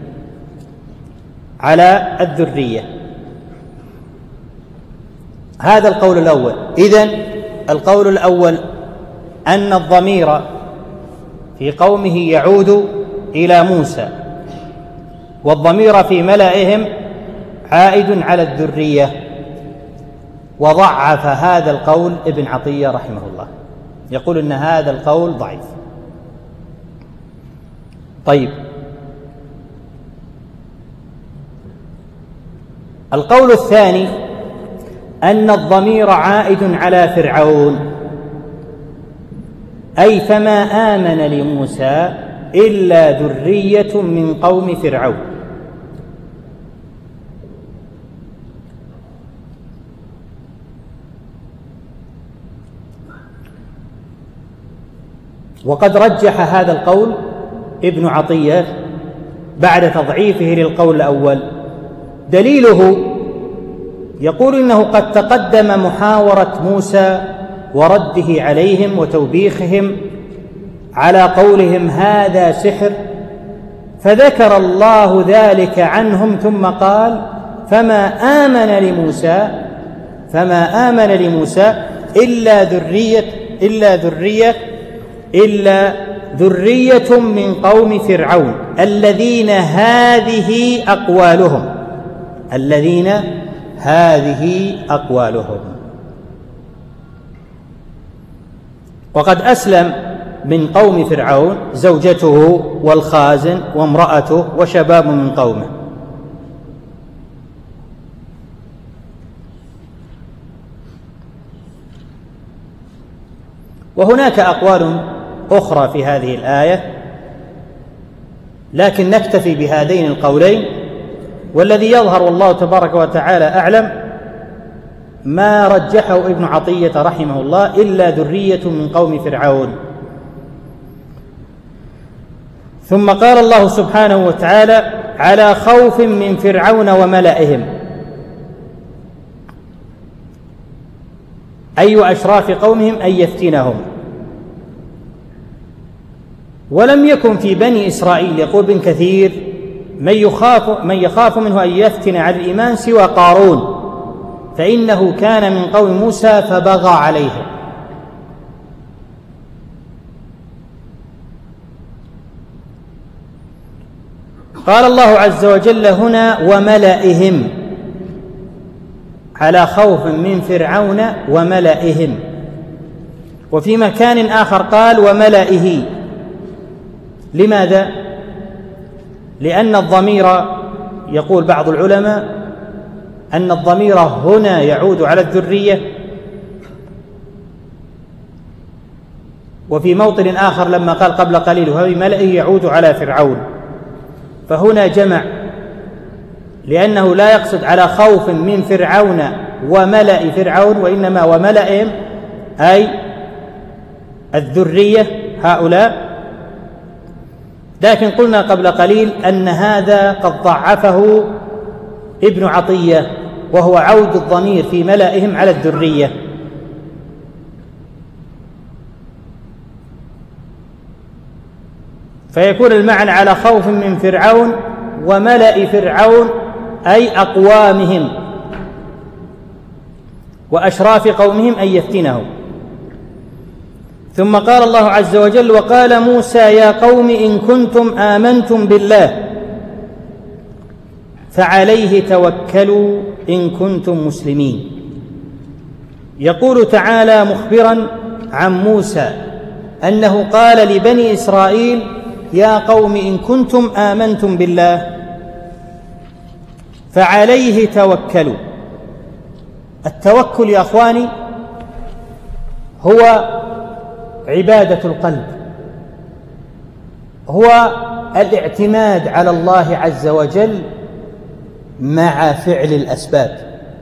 على الذرية. هذا القول الأول. إذن القول الأول أن الضمير في قومه يعود إلى موسى، والضمير في ملئهم عائد على الذرية. وضعف هذا القول ابن عطية رحمه الله، يقول إن هذا القول ضعيف. طيب، القول الثاني أن الضمير عائد على فرعون، أي فما آمن لموسى إلا ذرية من قوم فرعون. وقد رجح هذا القول ابن عطية بعد تضعيفه للقول الأول. دليله يقول إنه قد تقدم محاورة موسى ورده عليهم وتوبيخهم على قولهم هذا سحر، فذكر الله ذلك عنهم ثم قال فما آمن لموسى إلا ذرية من قوم فرعون الذين هذه أقوالهم. وقد أسلم من قوم فرعون زوجته والخازن وامرأته وشباب من قومه. وهناك أقوال أخرى في هذه الآية، لكن نكتفي بهذين القولين. والذي يظهر والله تبارك وتعالى أعلم ما رجحه ابن عطية رحمه الله إلا ذرية من قوم فرعون. ثم قال الله سبحانه وتعالى على خوف من فرعون وملئهم، أي أشراف قومهم أن يفتنهم. ولم يكن في بني إسرائيل، يقول ابن كثير، من يخاف منه أن يفتن على الإيمان سوى قارون، فإنه كان من قوم موسى فبغى عليهم. قال الله عز وجل هنا وملئهم، على خوف من فرعون وملئهم. وفي مكان آخر قال وملئه. لماذا؟ لأن الضمير، يقول بعض العلماء أن الضمير هنا يعود على الذرية، وفي موطن آخر لما قال قبل قليل وهي ملئه يعود على فرعون، فهنا جمع، لأنه لا يقصد على خوف من فرعون وملئ فرعون، وإنما وملئهم أي الذرية هؤلاء. لكن قلنا قبل قليل أن هذا قد ضعفه ابن عطية، وهو عود الضمير في ملئهم على الذرية. فيكون المعنى على خوف من فرعون وملئ فرعون أي أقوامهم وأشراف قومهم أن يفتنهم. ثم قال الله عز وجل وقال موسى يا قوم إن كنتم آمنتم بالله فعليه توكلوا إن كنتم مسلمين. يقول تعالى مخبرا عن موسى أنه قال لبني إسرائيل يا قوم إن كنتم آمنتم بالله، فعليه توكلوا. التوكل يا أخواني هو عبادة القلب، هو الاعتماد على الله عز وجل مع فعل الأسباب.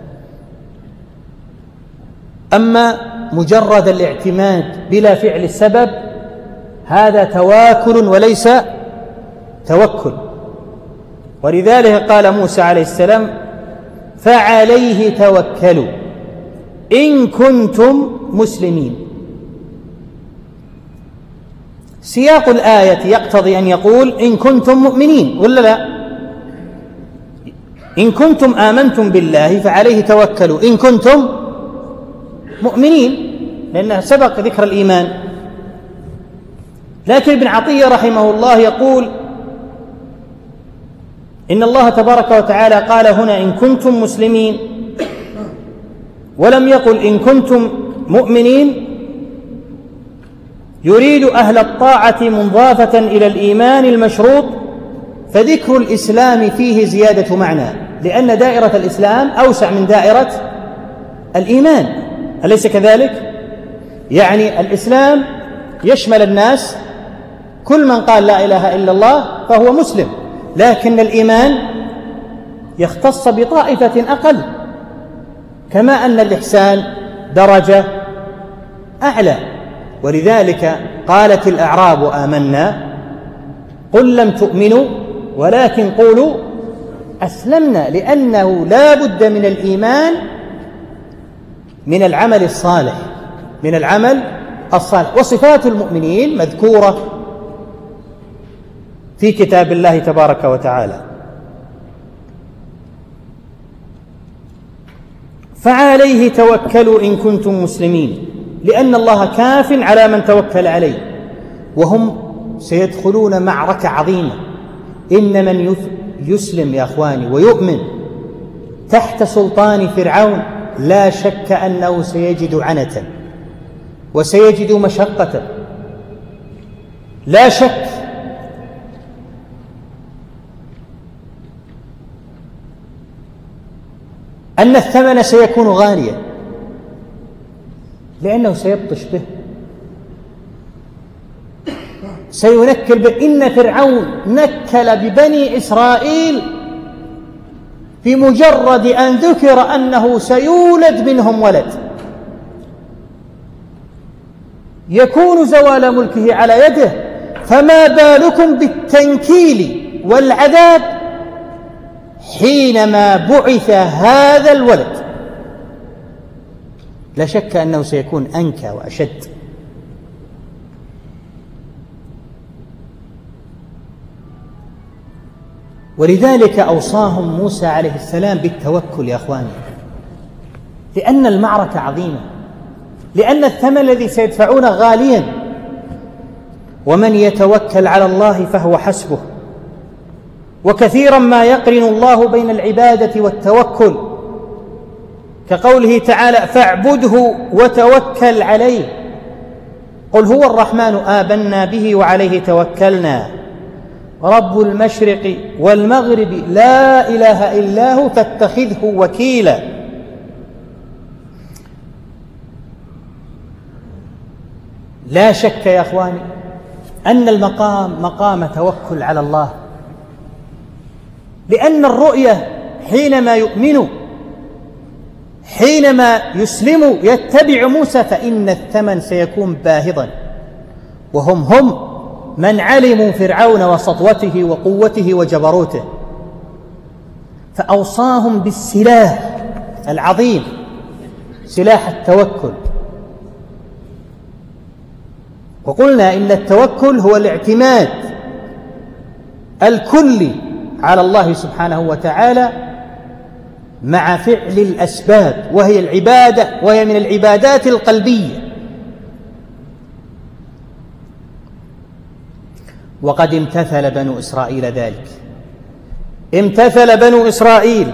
أما مجرد الاعتماد بلا فعل السبب هذا تواكل وليس توكل. ولذلك قال موسى عليه السلام فعليه توكلوا إن كنتم مسلمين. سياق الآية يقتضي أن يقول إن كنتم مؤمنين ولا لا؟ إن كنتم آمنتم بالله فعليه توكلوا إن كنتم مؤمنين، لأنه سبق ذكر الإيمان. لكن ابن عطية رحمه الله يقول إن الله تبارك وتعالى قال هنا إن كنتم مسلمين ولم يقل إن كنتم مؤمنين، يريد أهل الطاعة مضافة إلى الإيمان المشروط، فذكر الإسلام فيه زيادة معنى، لأن دائرة الإسلام أوسع من دائرة الإيمان، أليس كذلك؟ يعني الإسلام يشمل الناس، كل من قال لا إله إلا الله فهو مسلم، لكن الإيمان يختص بطائفة أقل، كما أن الإحسان درجة أعلى. ولذلك قالت الأعراب آمنا قل لم تؤمنوا ولكن قولوا أسلمنا، لأنه لا بد من الإيمان من العمل الصالح، من العمل الصالح. وصفات المؤمنين مذكورة في كتاب الله تبارك وتعالى. فعليه توكلوا إن كنتم مسلمين، لأن الله كاف على من توكل عليه. وهم سيدخلون معركة عظيمة، إن من يسلم يا أخواني ويؤمن تحت سلطان فرعون لا شك أنه سيجد عنة وسيجد مشقة، لا شك. أن الثمن سيكون غاليا، لأنه سيبطش به، سينكل به. إن فرعون نكل ببني إسرائيل بمجرد أن ذكر أنه سيولد منهم ولد، يكون زوال ملكه على يده، فما بالكم بالتنكيل والعذاب حينما بعث هذا الولد؟ لا شك أنه سيكون أنكى وأشد. ولذلك أوصاهم موسى عليه السلام بالتوكل يا أخواني، لأن المعركة عظيمة، لأن الثمن الذي سيدفعونه غاليا. ومن يتوكل على الله فهو حسبه. وكثيرا ما يقرن الله بين العبادة والتوكل، كقوله تعالى فاعبده وتوكل عليه، قل هو الرحمن آمنا به وعليه توكلنا رب المشرق والمغرب لا إله إلا هو فاتخذه وكيلا. لا شك يا أخواني أن المقام مقام توكل على الله، لأن الرؤية حينما يؤمن، حينما يسلم يتبع موسى، فإن الثمن سيكون باهظا. وهم من علموا فرعون وسطوته وقوته وجبروته، فأوصاهم بالسلاح العظيم، سلاح التوكل. وقلنا إن التوكل هو الاعتماد الكلي على الله سبحانه وتعالى مع فعل الأسباب، وهي العبادة، وهي من العبادات القلبية. وقد امتثل بنو إسرائيل ذلك، امتثل بنو إسرائيل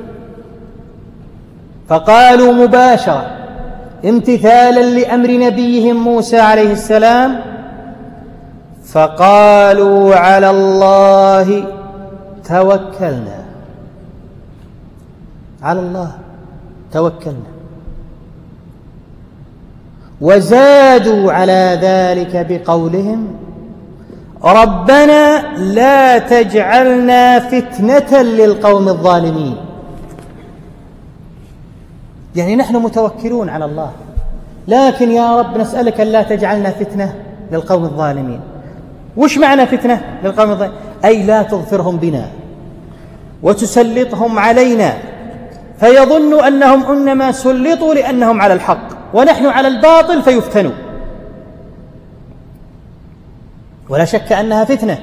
فقالوا مباشرة امتثالا لأمر نبيهم موسى عليه السلام، فقالوا على الله توكلنا. على الله توكلنا. وزادوا على ذلك بقولهم ربنا لا تجعلنا فتنة للقوم الظالمين. يعني نحن متوكلون على الله، لكن يا رب نسألك أن لا تجعلنا فتنة للقوم الظالمين. وش معنى فتنة للقوم الظالمين؟ أي لا تغفرهم بنا وتسلطهم علينا فيظنوا أنهم إنما سلطوا لأنهم على الحق ونحن على الباطل فيفتنوا. ولا شك أنها فتنة.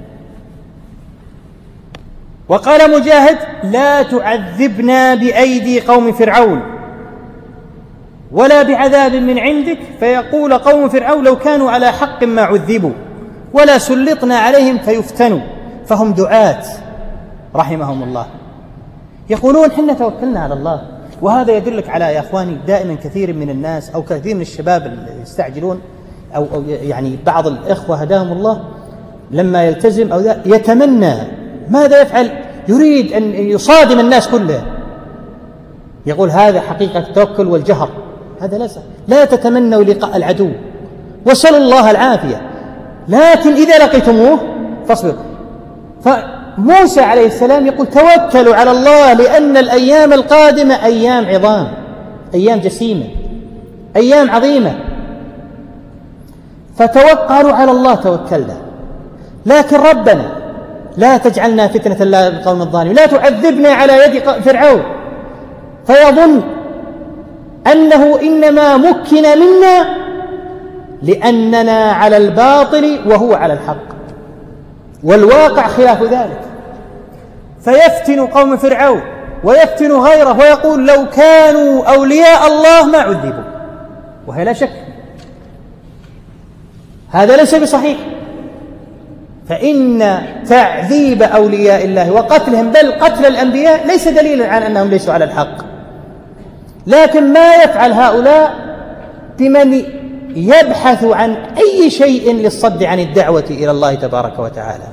وقال مجاهد لا تعذبنا بأيدي قوم فرعون ولا بعذاب من عندك، فيقول قوم فرعون لو كانوا على حق ما عذبوا، ولا سلطنا عليهم فيفتنوا. فهم دعاة رحمهم الله يقولون حنا توكلنا على الله. وهذا يدلك على يا أخواني دائما كثير من الناس أو كثير من الشباب اللي يستعجلون أو يعني بعض الإخوة هداهم الله لما يلتزم أو يتمنى ماذا يفعل، يريد أن يصادم الناس كله، يقول هذا حقيقة التوكل والجهر. هذا لا تتمنوا لقاء العدو وسلوا الله العافية، لكن إذا لقيتموه فاصبروا. فموسى عليه السلام يقول توكلوا على الله لأن الأيام القادمة أيام عظام، أيام جسيمة، أيام عظيمة، فتوكلوا على الله توكلنا. لكن ربنا لا تجعلنا فتنة للقوم الظالمين، لا تعذبنا على يد فرعون فيظن أنه إنما مكن منا لأننا على الباطل وهو على الحق، والواقع خلاف ذلك. فيفتن قوم فرعون ويفتن غيره ويقول لو كانوا أولياء الله ما عذبوا، وهي لا شك هذا ليس بصحيح. فإن تعذيب أولياء الله وقتلهم بل قتل الأنبياء ليس دليلا على أنهم ليسوا على الحق، لكن ما يفعل هؤلاء بمن يبحث عن أي شيء للصد عن الدعوة إلى الله تبارك وتعالى.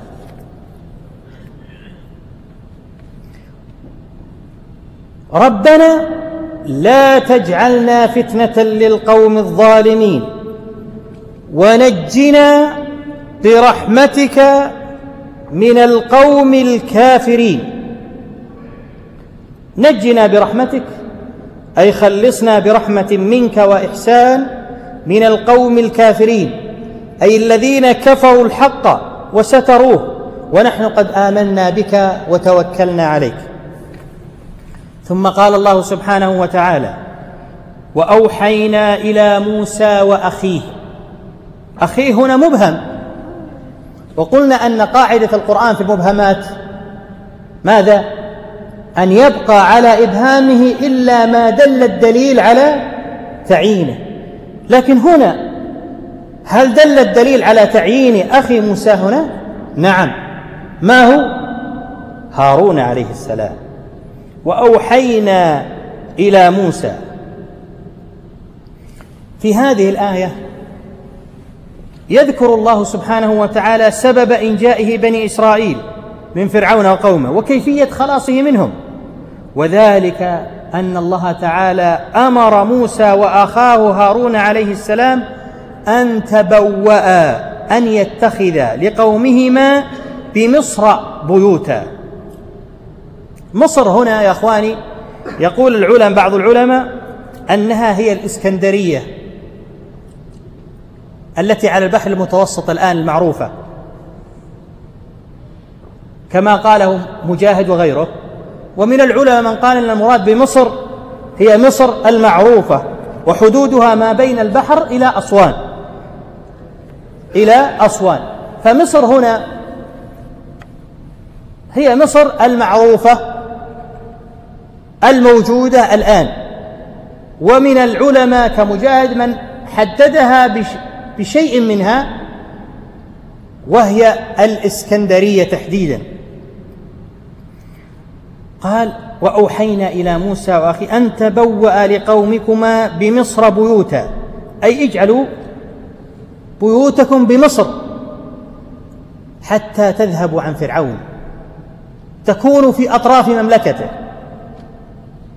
ربنا لا تجعلنا فتنة للقوم الظالمين ونجنا برحمتك من القوم الكافرين. نجنا برحمتك أي خلصنا برحمة منك وإحسان من القوم الكافرين، أي الذين كفروا الحق وستروه ونحن قد آمنا بك وتوكلنا عليك. ثم قال الله سبحانه وتعالى وأوحينا إلى موسى وأخيه. أخيه هنا مبهم، وقلنا أن قاعدة القرآن في المبهمات ماذا؟ أن يبقى على إبهامه إلا ما دل الدليل على تعيينه. لكن هنا هل دل الدليل على تعيين أخي موسى هنا؟ نعم. ما هو؟ هارون عليه السلام. وأوحينا إلى موسى. في هذه الآية يذكر الله سبحانه وتعالى سبب إنجائه بني إسرائيل من فرعون وقومه وكيفية خلاصه منهم، وذلك أن الله تعالى أمر موسى وأخاه هارون عليه السلام أن تبوأ أن يتخذ لقومهما بمصر بيوتا. مصر هنا يا أخواني يقول بعض العلماء أنها هي الإسكندرية التي على البحر المتوسط الآن المعروفة، كما قاله مجاهد وغيره. ومن العلماء من قال أن المراد بمصر هي مصر المعروفة وحدودها ما بين البحر إلى أسوان. فمصر هنا هي مصر المعروفة الموجودة الآن. ومن العلماء كمجاهد من حددها بشيء منها وهي الإسكندرية تحديدا. قال وأوحينا إلى موسى وأخي أن تبوأ لقومكما بمصر بيوتا، أي اجعلوا بيوتكم بمصر حتى تذهبوا عن فرعون، تكونوا في أطراف مملكته.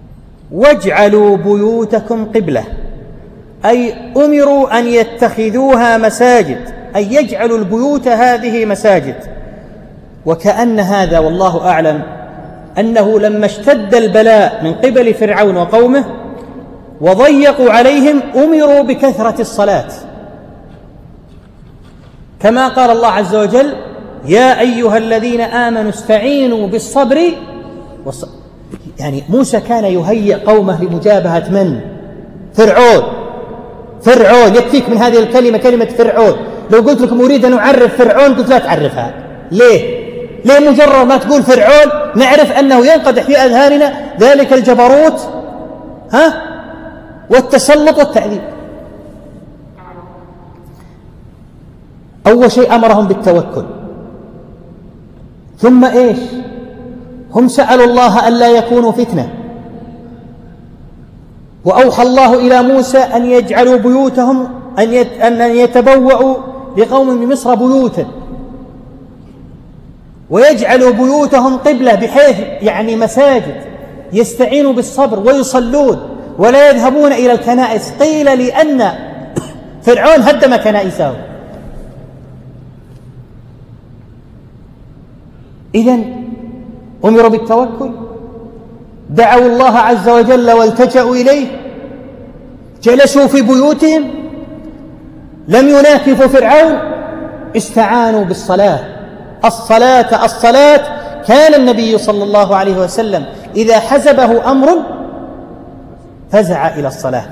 واجعلوا بيوتكم قبلة، أي أمروا أن يتخذوها مساجد، أي يجعلوا البيوت هذه مساجد. وكأن هذا والله أعلم أنه لما اشتد البلاء من قبل فرعون وقومه وضيقوا عليهم أمروا بكثرة الصلاة، كما قال الله عز وجل: يا أيها الذين آمنوا استعينوا بالصبر يعني موسى كان يهيئ قومه لمجابهة من؟ فرعون. يكفيك من هذه الكلمة كلمة فرعون. لو قلت لكم أريد أن أعرف فرعون قلت لا تعرفها. ليه مجرد ما تقول فرعون نعرف أنه ينقدح في أذهاننا ذلك الجبروت والتسلط والتعذيب. أول شيء أمرهم بالتوكل، ثم إيش؟ هم سألوا الله ألا يكونوا فتنة، وأوحى الله إلى موسى أن يجعلوا بيوتهم أن يتبوأوا لقوم بمصر بيوتا، ويجعلوا بيوتهم قبلة بحيث يعني مساجد يستعينوا بالصبر ويصلون ولا يذهبون إلى الكنائس. قيل لأن فرعون هدم كنائسه. إذن أمروا بالتوكل، دعوا الله عز وجل والتجأوا إليه، جلسوا في بيوتهم، لم يناكفوا فرعون، استعانوا بالصلاة. الصلاة. كان النبي صلى الله عليه وسلم إذا حزبه أمر فزع إلى الصلاة.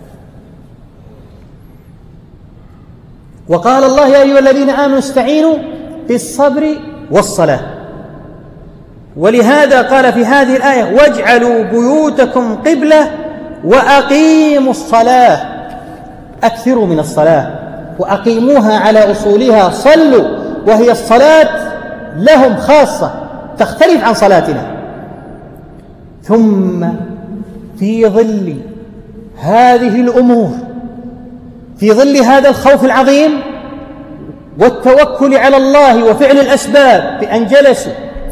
وقال الله: يا أيها الذين آمنوا استعينوا بالصبر والصلاة. ولهذا قال في هذه الآية: واجعلوا بيوتكم قبلة وأقيموا الصلاة. أكثروا من الصلاة وأقيموها على أصولها. صلوا، وهي الصلاة لهم خاصة تختلف عن صلاتنا. ثم في ظل هذه الأمور، في ظل هذا الخوف العظيم والتوكل على الله وفعل الأسباب، بأن جلسوا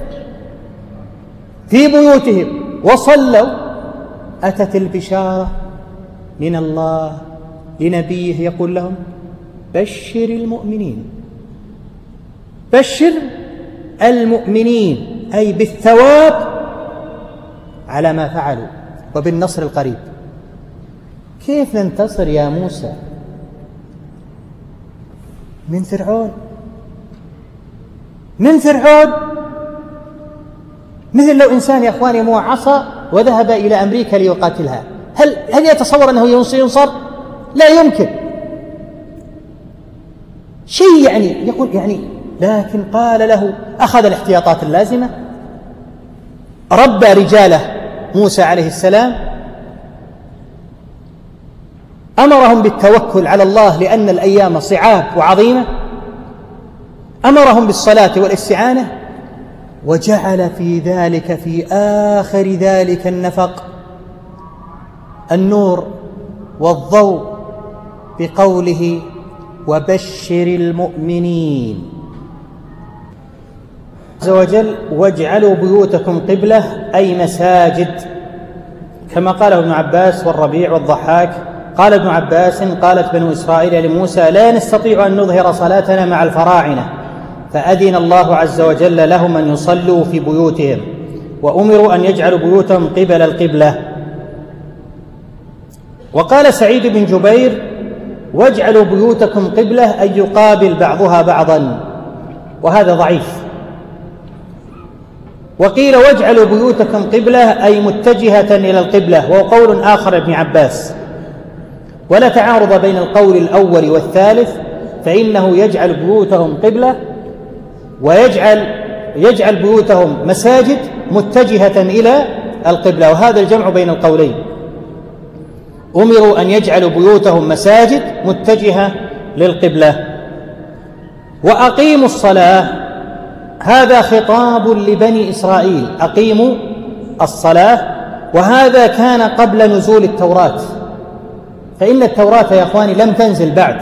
في بيوتهم وصلوا، أتت البشارة من الله لنبيه يقول لهم: بشر المؤمنين. بشر المؤمنين، أي بالثواب على ما فعلوا وبالنصر القريب. كيف ننتصر يا موسى من فرعون؟ مثل لو إنسان يا أخواني معه عصا وذهب إلى أمريكا ليقاتلها، هل يتصور أنه ينصر؟ لا يمكن. شيء يقول لكن قال له، أخذ الاحتياطات اللازمة، ربى رجاله موسى عليه السلام، أمرهم بالتوكل على الله لأن الأيام صعاب وعظيمة، أمرهم بالصلاة والاستعانة، وجعل في ذلك في آخر ذلك النفق النور والضوء بقوله: وبشر المؤمنين. عز وجل: واجعلوا بيوتكم قبلة، أي مساجد، كما قاله ابن عباس والربيع والضحاك. قال ابن عباس: قالت بنو إسرائيل لموسى: لا نستطيع أن نظهر صلاتنا مع الفراعنة، فأذن الله عز وجل لهم أن يصلوا في بيوتهم، وأمروا أن يجعلوا بيوتهم قبل القبلة. وقال سعيد بن جبير: واجعلوا بيوتكم قبلة، أي يقابل بعضها بعضا، وهذا ضعيف. وقيل: واجعلوا بيوتكم قبلة، أي متجهة إلى القبلة، وهو قول آخر ابن عباس. ولا تعارض بين القول الأول والثالث، فإنه يجعل بيوتهم قبلة ويجعل بيوتهم مساجد متجهة إلى القبلة، وهذا الجمع بين القولين. أمروا أن يجعلوا بيوتهم مساجد متجهة للقبلة. وأقيموا الصلاة، هذا خطاب لبني إسرائيل، أقيموا الصلاة، وهذا كان قبل نزول التوراة، فإن التوراة يا أخواني لم تنزل بعد،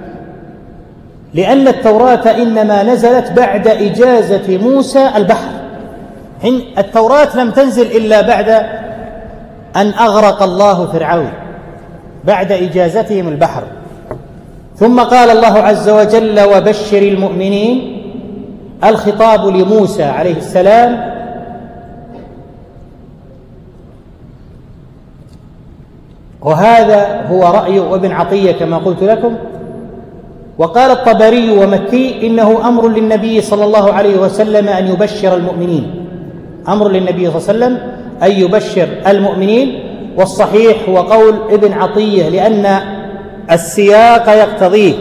لأن التوراة إنما نزلت بعد إجازة موسى البحر. التوراة لم تنزل إلا بعد أن أغرق الله فرعون بعد إجازتهم البحر. ثم قال الله عز وجل: وبشر المؤمنين. الخطاب لموسى عليه السلام، وهذا هو رأي ابن عطية كما قلت لكم. وقال الطبري ومكي: إنه أمر للنبي صلى الله عليه وسلم أن يبشر المؤمنين، أمر للنبي صلى الله عليه وسلم أن يبشر المؤمنين. والصحيح هو قول ابن عطية لأن السياق يقتضيه.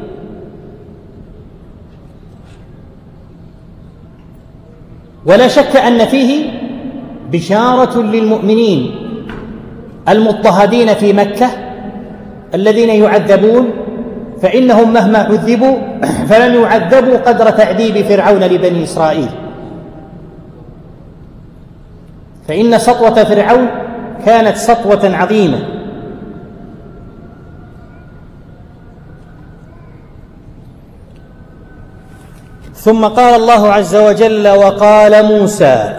ولا شك أن فيه بشارة للمؤمنين المضطهدين في مكة الذين يعذبون، فإنهم مهما عذبوا فلن يعذبوا قدر تعذيب فرعون لبني إسرائيل، فإن سطوة فرعون كانت سطوة عظيمة. ثم قال الله عز وجل: وقال موسى،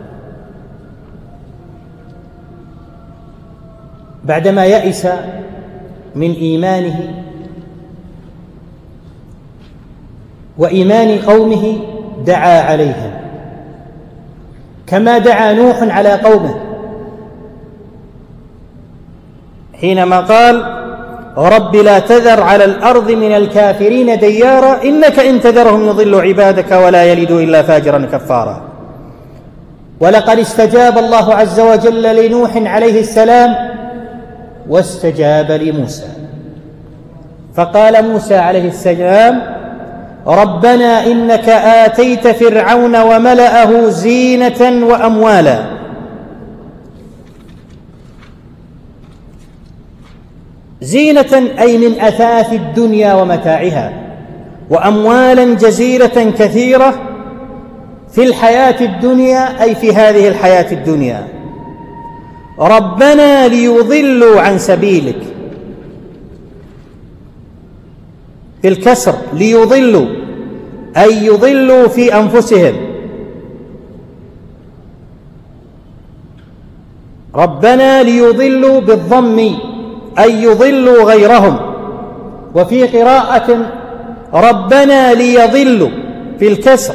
بعدما يئس من إيمانه وإيمان قومه دعا عليهم كما دعا نوح على قومه حينما قال: رب لا تذر على الأرض من الكافرين ديارا إنك إن تذرهم يضلوا عبادك ولا يلدوا إلا فاجرا كفارا. ولقد استجاب الله عز وجل لنوح عليه السلام واستجاب لموسى، فقال موسى عليه السلام: ربنا إنك آتيت فرعون وملأه زينة وأموالا زينة أي من أثاث الدنيا ومتاعها، وأموالا جزيرة كثيرة في الحياة الدنيا أي في هذه الحياة الدنيا. ربنا ليضلوا عن سبيلك، بالكسر ليضلوا أي يضلوا في أنفسهم. ربنا ليضلوا بالضم أي يضلوا غيرهم. وفي قراءة ربنا ليضلوا في الكسر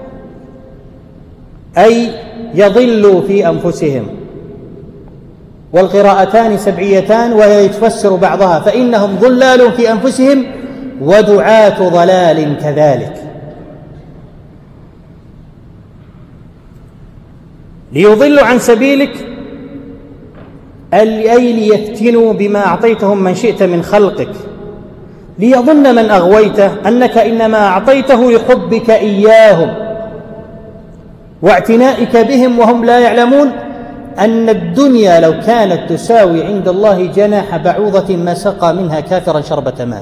أي يضلوا في أنفسهم. والقراءتان سبعيتان وهي يتفسر بعضها، فإنهم ضلال في أنفسهم ودعاة ضلال كذلك. ليضلوا عن سبيلك أي ليفتنوا بما أعطيتهم من شئت من خلقك، ليظن من أغويته أنك إنما أعطيته لحبك إياهم واعتنائك بهم، وهم لا يعلمون أن الدنيا لو كانت تساوي عند الله جناح بعوضة ما سقى منها كافرا شربة ماء.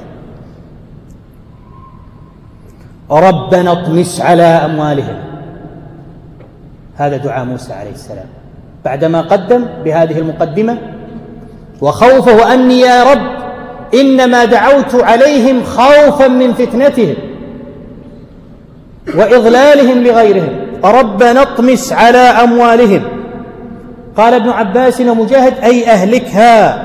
ربنا اطمس على أموالهم، هذا دعاء موسى عليه السلام بعدما قدم بهذه المقدمة وخوفه أني يا رب إنما دعوت عليهم خوفا من فتنتهم وإضلالهم لغيرهم. ربنا اطمس على أموالهم. قال ابن عباس ومجاهد أي أهلكها.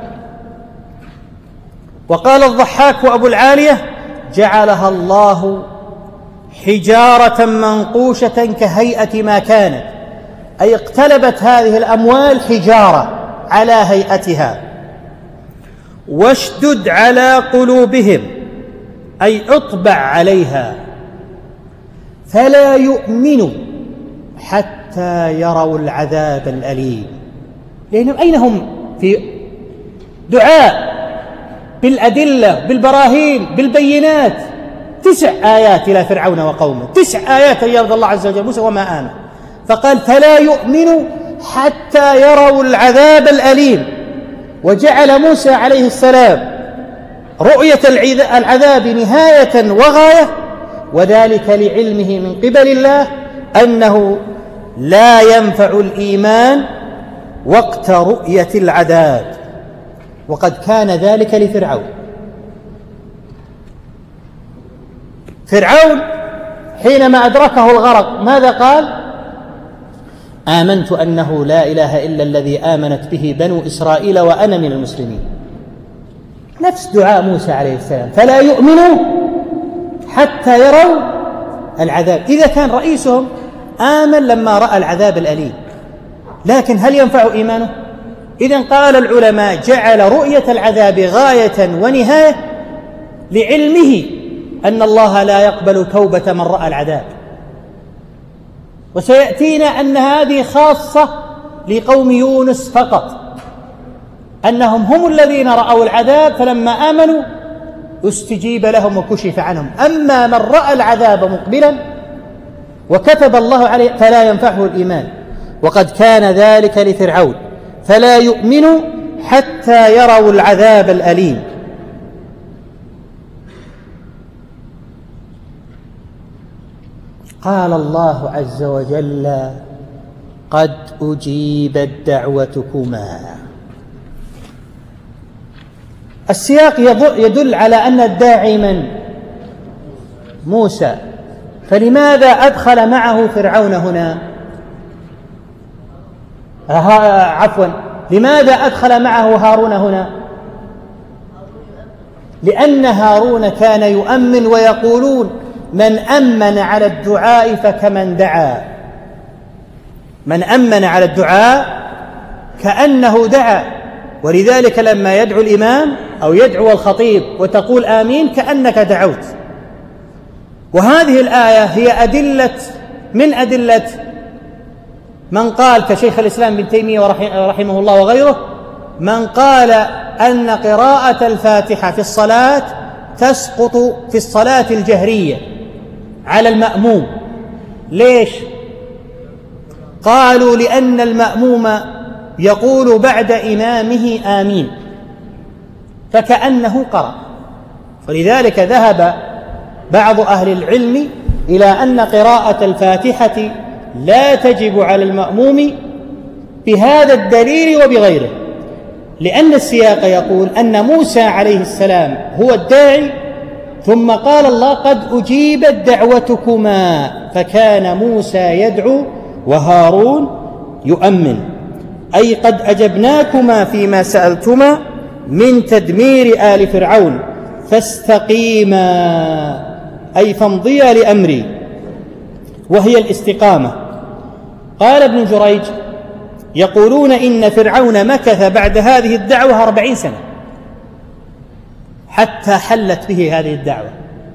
وقال الضحاك وأبو العالية جعلها الله حجارة منقوشة كهيئة ما كانت، أي اقتلبت هذه الأموال حجارة على هيئتها. واشدد على قلوبهم أي اطبع عليها فلا يؤمنوا حتى يروا العذاب الأليم. لأنهم أين هم في دعاء بالأدلة بالبراهين بالبينات؟ 9 آيات إلى فرعون وقومه، 9 آيات يرضى الله عز وجل موسى وما آمن، فقال فلا يؤمنوا حتى يروا العذاب الأليم. وجعل موسى عليه السلام رؤية العذاب نهاية وغاية، وذلك لعلمه من قبل الله أنه لا ينفع الإيمان وقت رؤية العذاب، وقد كان ذلك لفرعون. فرعون حينما أدركه الغرق ماذا قال؟ آمنت أنه لا إله إلا الذي آمنت به بنو إسرائيل وأنا من المسلمين. نفس دعاء موسى عليه السلام، فلا يؤمنوا حتى يروا العذاب. إذا كان رئيسهم آمن لما رأى العذاب الأليم، لكن هل ينفع إيمانه؟ إذن قال العلماء جعل رؤية العذاب غاية ونهاية لعلمه أن الله لا يقبل توبة من رأى العذاب. وسيأتينا أن هذه خاصة لقوم يونس فقط، أنهم هم الذين رأوا العذاب فلما آمنوا استجيب لهم وكشف عنهم. أما من رأى العذاب مقبلا وكتب الله عليه فلا ينفعه الإيمان، وقد كان ذلك لفرعون، فلا يؤمنوا حتى يروا العذاب الأليم. قال الله عز وجل: قد أجيبت دعوتكما. السياق يدل على أن الداعي من؟ موسى، فلماذا أدخل معه فرعون هنا؟ لماذا أدخل معه هارون هنا؟ لأن هارون كان يؤمن، ويقولون: من أمن على الدعاء فكمن دعا. من أمن على الدعاء كأنه دعا، ولذلك لما يدعو الإمام أو يدعو الخطيب وتقول آمين كأنك دعوت. وهذه الآية هي أدلة من أدلة من قال كشيخ الإسلام ابن تيمية رحمه الله وغيره، من قال أن قراءة الفاتحة في الصلاة تسقط في الصلاة الجهرية على المأموم. ليش؟ قالوا لأن المأموم يقول بعد إمامه آمين فكأنه قرأ، ولذلك ذهب بعض أهل العلم إلى أن قراءة الفاتحة لا تجب على المأموم بهذا الدليل وبغيره، لأن السياق يقول أن موسى عليه السلام هو الداعي، ثم قال الله: قد أجيبت دعوتكما، فكان موسى يدعو وهارون يؤمن، أي قد أجبناكما فيما سألتما من تدمير آل فرعون فاستقيما، أي فامضيا لأمري، وهي الاستقامة. قال ابن جريج: يقولون إن فرعون مكث بعد هذه الدعوة 40 سنة حتى حلت به هذه الدعوة،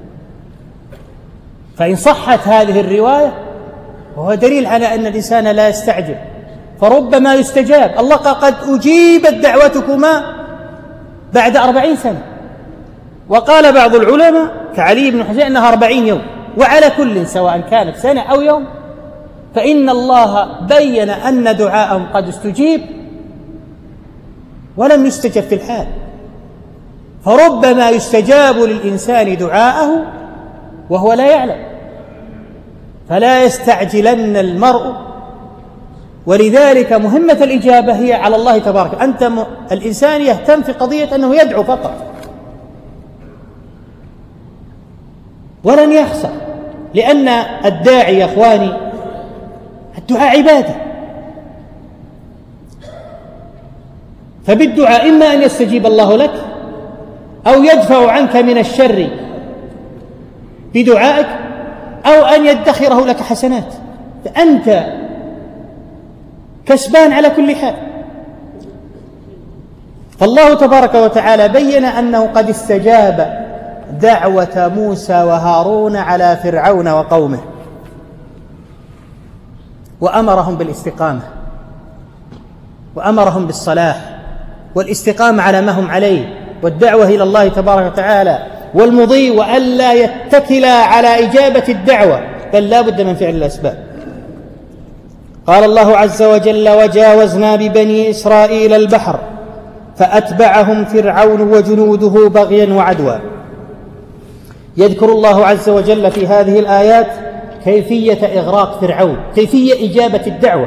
فإن صحت هذه الرواية وهو دليل على أن الإنسان لا يستعجل، فربما يستجاب. الله قال: قد أجيبت دعوتكما بعد 40 سنة. وقال بعض العلماء كعلي بن حسين أنها 40 يوم. وعلى كل سواء كانت سنة أو يوم، فإن الله بين أن دعاءهم قد استجيب ولم يستجب في الحال، فربما يستجاب للإنسان دعاءه وهو لا يعلم، فلا يستعجلن المرء. ولذلك مهمة الإجابة هي على الله تبارك. الإنسان يهتم في قضية أنه يدعو فقط ولن يخسر، لأن الداعي يا أخواني الدعاء عبادة، فبالدعاء إما أن يستجيب الله لك أو يدفع عنك من الشر بدعائك، أو أن يدخره لك حسنات، فأنت كسبان على كل حال. فالله تبارك وتعالى بين أنه قد استجاب دعوة موسى وهارون على فرعون وقومه، وأمرهم بالاستقامة، وأمرهم بالصلاح والاستقامة على ما هم عليه، والدعوة إلى الله تبارك وتعالى، والمضي، وألا يتكلا على إجابة الدعوة، بل لا بد من فعل الأسباب. قال الله عز وجل: وجاوزنا ببني إسرائيل البحر فأتبعهم فرعون وجنوده بغيا وعدوا. يذكر الله عز وجل في هذه الآيات كيفية إغراق فرعون، كيفية إجابة الدعوة.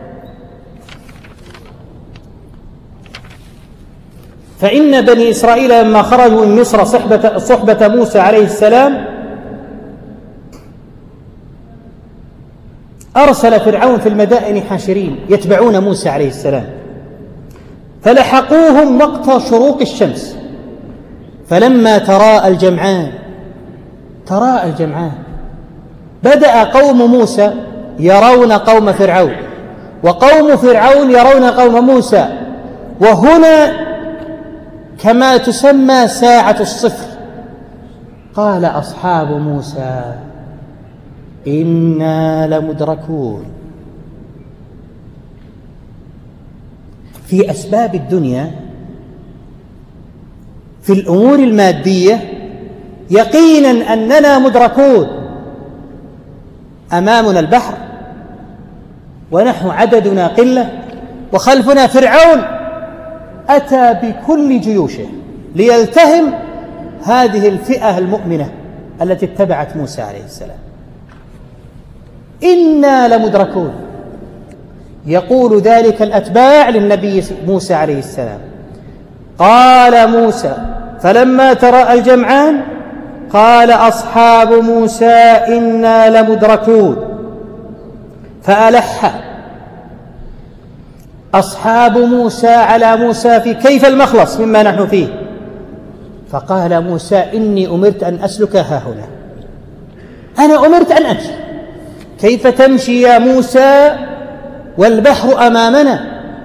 فإن بني إسرائيل لما خرجوا من مصر صحبة موسى عليه السلام أرسل فرعون في المدائن حاشرين يتبعون موسى عليه السلام، فلحقوهم وقت شروق الشمس، فلما تراءى الجمعان بدأ قوم موسى يرون قوم فرعون، وقوم فرعون يرون قوم موسى، وهنا كما تسمى ساعة الصفر. قال أصحاب موسى إنا لمدركون. في أسباب الدنيا، في الأمور المادية، يقينا أننا مدركون. أمامنا البحر ونحن عددنا قلة، وخلفنا فرعون أتى بكل جيوشه ليلتهم هذه الفئة المؤمنة التي اتبعت موسى عليه السلام. إنا لمدركون، يقول ذلك الأتباع للنبي موسى عليه السلام. قال موسى فلما تراءى الجمعان قال أصحاب موسى إنا لمدركون، فألح أصحاب موسى على موسى في كيف المخلص مما نحن فيه، فقال موسى إني أمرت أن أسلك هاهنا، أنا أمرت أن أمشي. كيف تمشي يا موسى والبحر أمامنا؟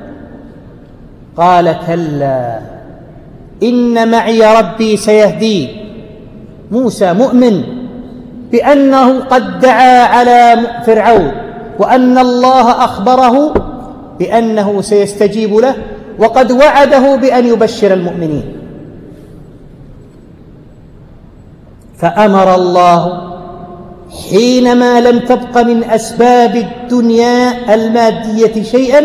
قال كلا إن معي ربي سيهدين. موسى مؤمن بأنه قد دعا على فرعون، وأن الله أخبره بأنه سيستجيب له، وقد وعده بأن يبشر المؤمنين. فأمر الله حينما لم تبق من أسباب الدنيا المادية شيئا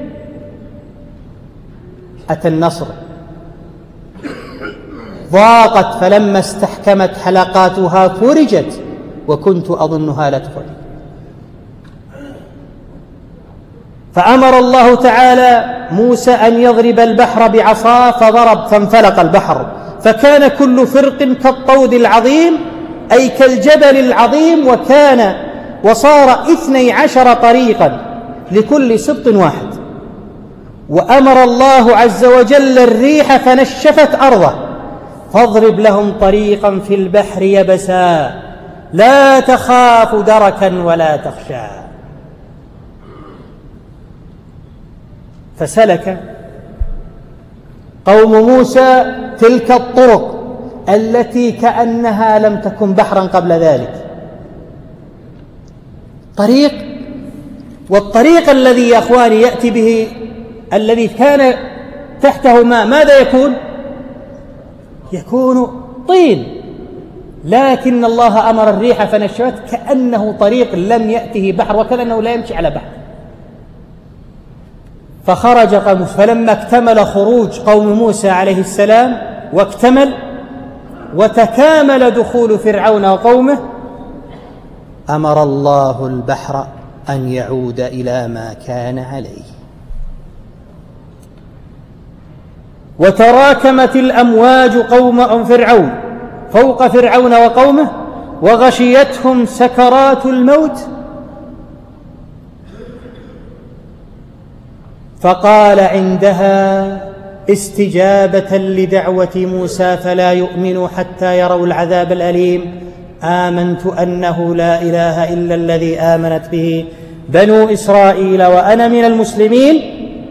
أتى النصر. ضاقت فلما استحكمت حلقاتها فرجت وكنت أظنها لا تفرج. فأمر الله تعالى موسى أن يضرب البحر بعصاه، فضرب فانفلق البحر، فكان كل فرق كالطود العظيم، أي كالجبل العظيم، وصار 12 طريقا لكل سبط واحد. وأمر الله عز وجل الريح فنشفت أرضه، فاضرب لهم طريقا في البحر يبسا لا تخاف دركا ولا تخشى. فسلك قوم موسى تلك الطرق التي كأنها لم تكن بحرا قبل ذلك، طريق. والطريق الذي يا أخواني يأتي به الذي كان تحته ماء ماذا يكون؟ يكون طين، لكن الله أمر الريح فنشفت كأنه طريق لم يأته بحر، وكأنه لا يمشي على بحر. فخرج قوم، فلما اكتمل خروج قوم موسى عليه السلام واكتمل وتكامل دخول فرعون وقومه، أمر الله البحر أن يعود إلى ما كان عليه. وتراكمت الأمواج قوم فرعون فوق فرعون وقومه، وغشيتهم سكرات الموت، فقال عندها استجابة لدعوة موسى فلا يؤمنوا حتى يروا العذاب الأليم: آمنت أنه لا إله إلا الذي آمنت به بنو إسرائيل وأنا من المسلمين.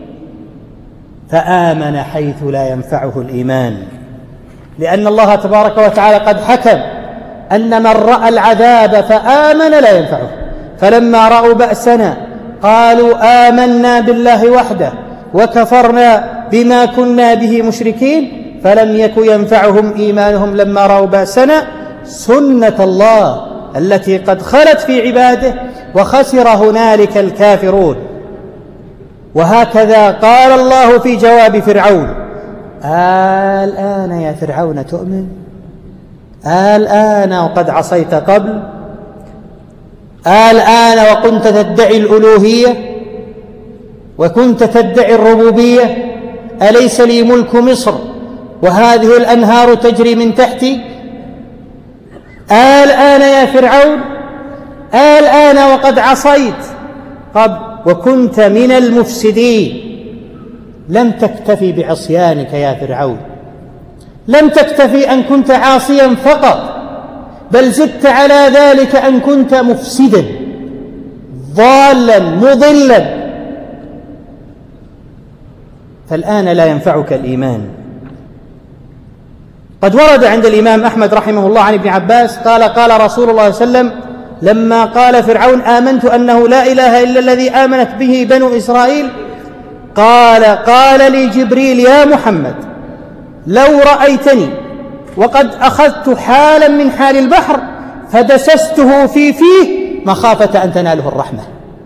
فآمن حيث لا ينفعه الإيمان، لأن الله تبارك وتعالى قد حكم أن من رأى العذاب فآمن لا ينفعه. فلما رأوا بأسنا قالوا آمنا بالله وحده وكفرنا بما كنا به مشركين، فلم يك ينفعهم إيمانهم لما رأوا بأسنا سنة الله التي قد خلت في عباده وخسر هنالك الكافرون. وهكذا قال الله في جواب فرعون: الآن يا فرعون تؤمن؟ الآن وقد عصيت قبل؟ الآن وكنت تدعي الألوهية وكنت تدعي الربوبية؟ أليس لي ملك مصر وهذه الأنهار تجري من تحتي؟ الآن يا فرعون؟ الآن وقد عصيت وكنت من المفسدين. لم تكتفي بعصيانك يا فرعون، لم تكتفي أن كنت عاصيا فقط، بل زدت على ذلك أن كنت مفسدا ضالا مضلا. فالآن لا ينفعك الإيمان. قد ورد عند الإمام أحمد رحمه الله عن ابن عباس قال رسول الله صلى الله عليه وسلم لما قال فرعون آمنت أنه لا إله إلا الذي آمنت به بنو إسرائيل، قال لي جبريل يا محمد لو رأيتني وقد أخذت حالا من حال البحر فدسسته في فيه مخافة أن تناله الرحمة.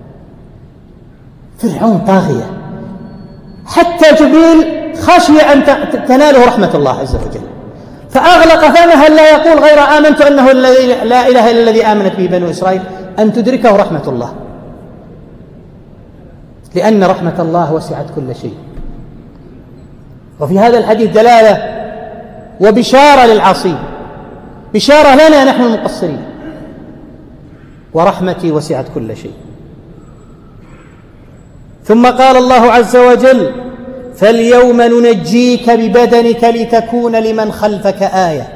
فرعون طاغية، حتى جبريل خشي أن تناله رحمة الله عز وجل، فأغلق فمه لا يقول غير آمنت أنه لا إله إلا الذي آمنت به بنو إسرائيل، أن تدركه رحمة الله، لأن رحمة الله وسعت كل شيء. وفي هذا الحديث دلالة وبشارة للعاصين، بشارة لنا نحن المقصرين. ورحمتي وسعت كل شيء. ثم قال الله عز وجل فاليوم ننجيك ببدنك لتكون لمن خلفك آية.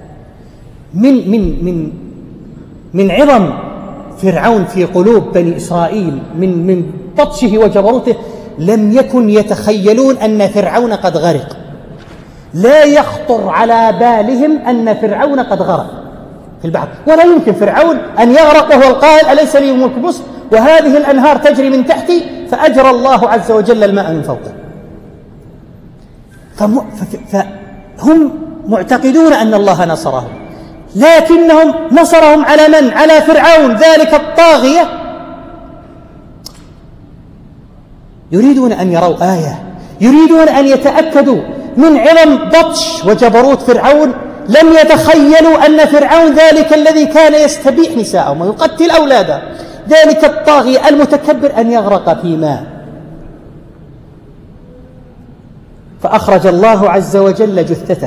من عظم فرعون في قلوب بني إسرائيل، من بطشه وجبروته، لم يكن يتخيلون أن فرعون قد غرق. لا يخطر على بالهم أن فرعون قد غرق في البحر، ولا يمكن فرعون أن يغرق وهو القائل أليس لي ملك مصر وهذه الأنهار تجري من تحتي، فأجرى الله عز وجل الماء من فوقه. فهم معتقدون أن الله نصرهم، لكنهم نصرهم على من؟ على فرعون ذلك الطاغية. يريدون أن يروا آية، يريدون أن يتأكدوا من عظم بطش وجبروت فرعون. لم يتخيلوا أن فرعون ذلك الذي كان يستبيح نساءهم ويقتل أولاده، ذلك الطاغي المتكبر، أن يغرق في ماء. فأخرج الله عز وجل جثته.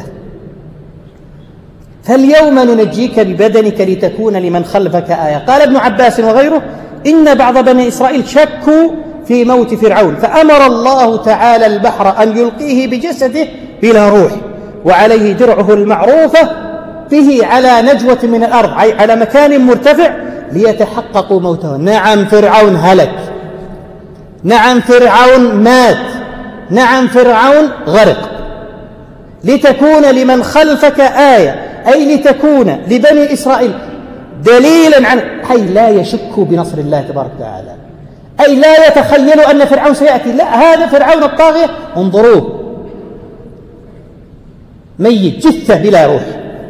فاليوم ننجيك ببدنك لتكون لمن خلفك آية. قال ابن عباس وغيره إن بعض بني إسرائيل شكوا في موت فرعون، فأمر الله تعالى البحر أن يلقيه بجسده بلا روح وعليه درعه المعروفة به على نجوة من الأرض، على مكان مرتفع، ليتحققوا موته. نعم فرعون هلك، نعم فرعون مات، نعم فرعون غرق. لتكون لمن خلفك آية، أي لتكون لبني إسرائيل دليلا عن أي لا يشكوا بنصر الله تبارك وتعالى، أي لا يتخيلوا أن فرعون سيأتي. لا، هذا فرعون الطاغية انظروه ميت، جثة بلا روح.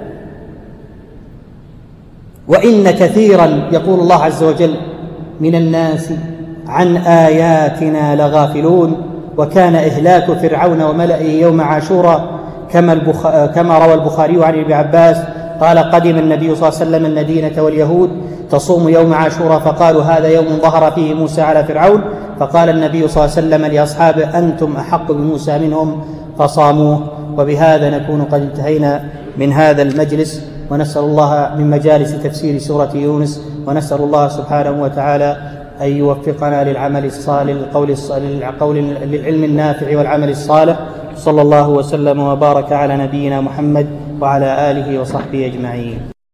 وإن كثيرا يقول الله عز وجل من الناس عن آياتنا لغافلون. وكان إهلاك فرعون وملئه يوم عاشوراء كما روى البخاري عن ابن عباس قال قدم النبي صلى الله عليه وسلم المدينة واليهود تصوم يوم عاشوراء، فقالوا هذا يوم ظهر فيه موسى على فرعون، فقال النبي صلى الله عليه وسلم لأصحابه أنتم أحق بموسى منهم، فصاموه. وبهذا نكون قد انتهينا من هذا المجلس، ونسأل الله من مجالس تفسير سورة يونس، ونسأل الله سبحانه وتعالى أن يوفقنا للعمل الصالح، للعلم النافع والعمل الصالح. صلى الله وسلم وبارك على نبينا محمد وعلى آله وصحبه أجمعين.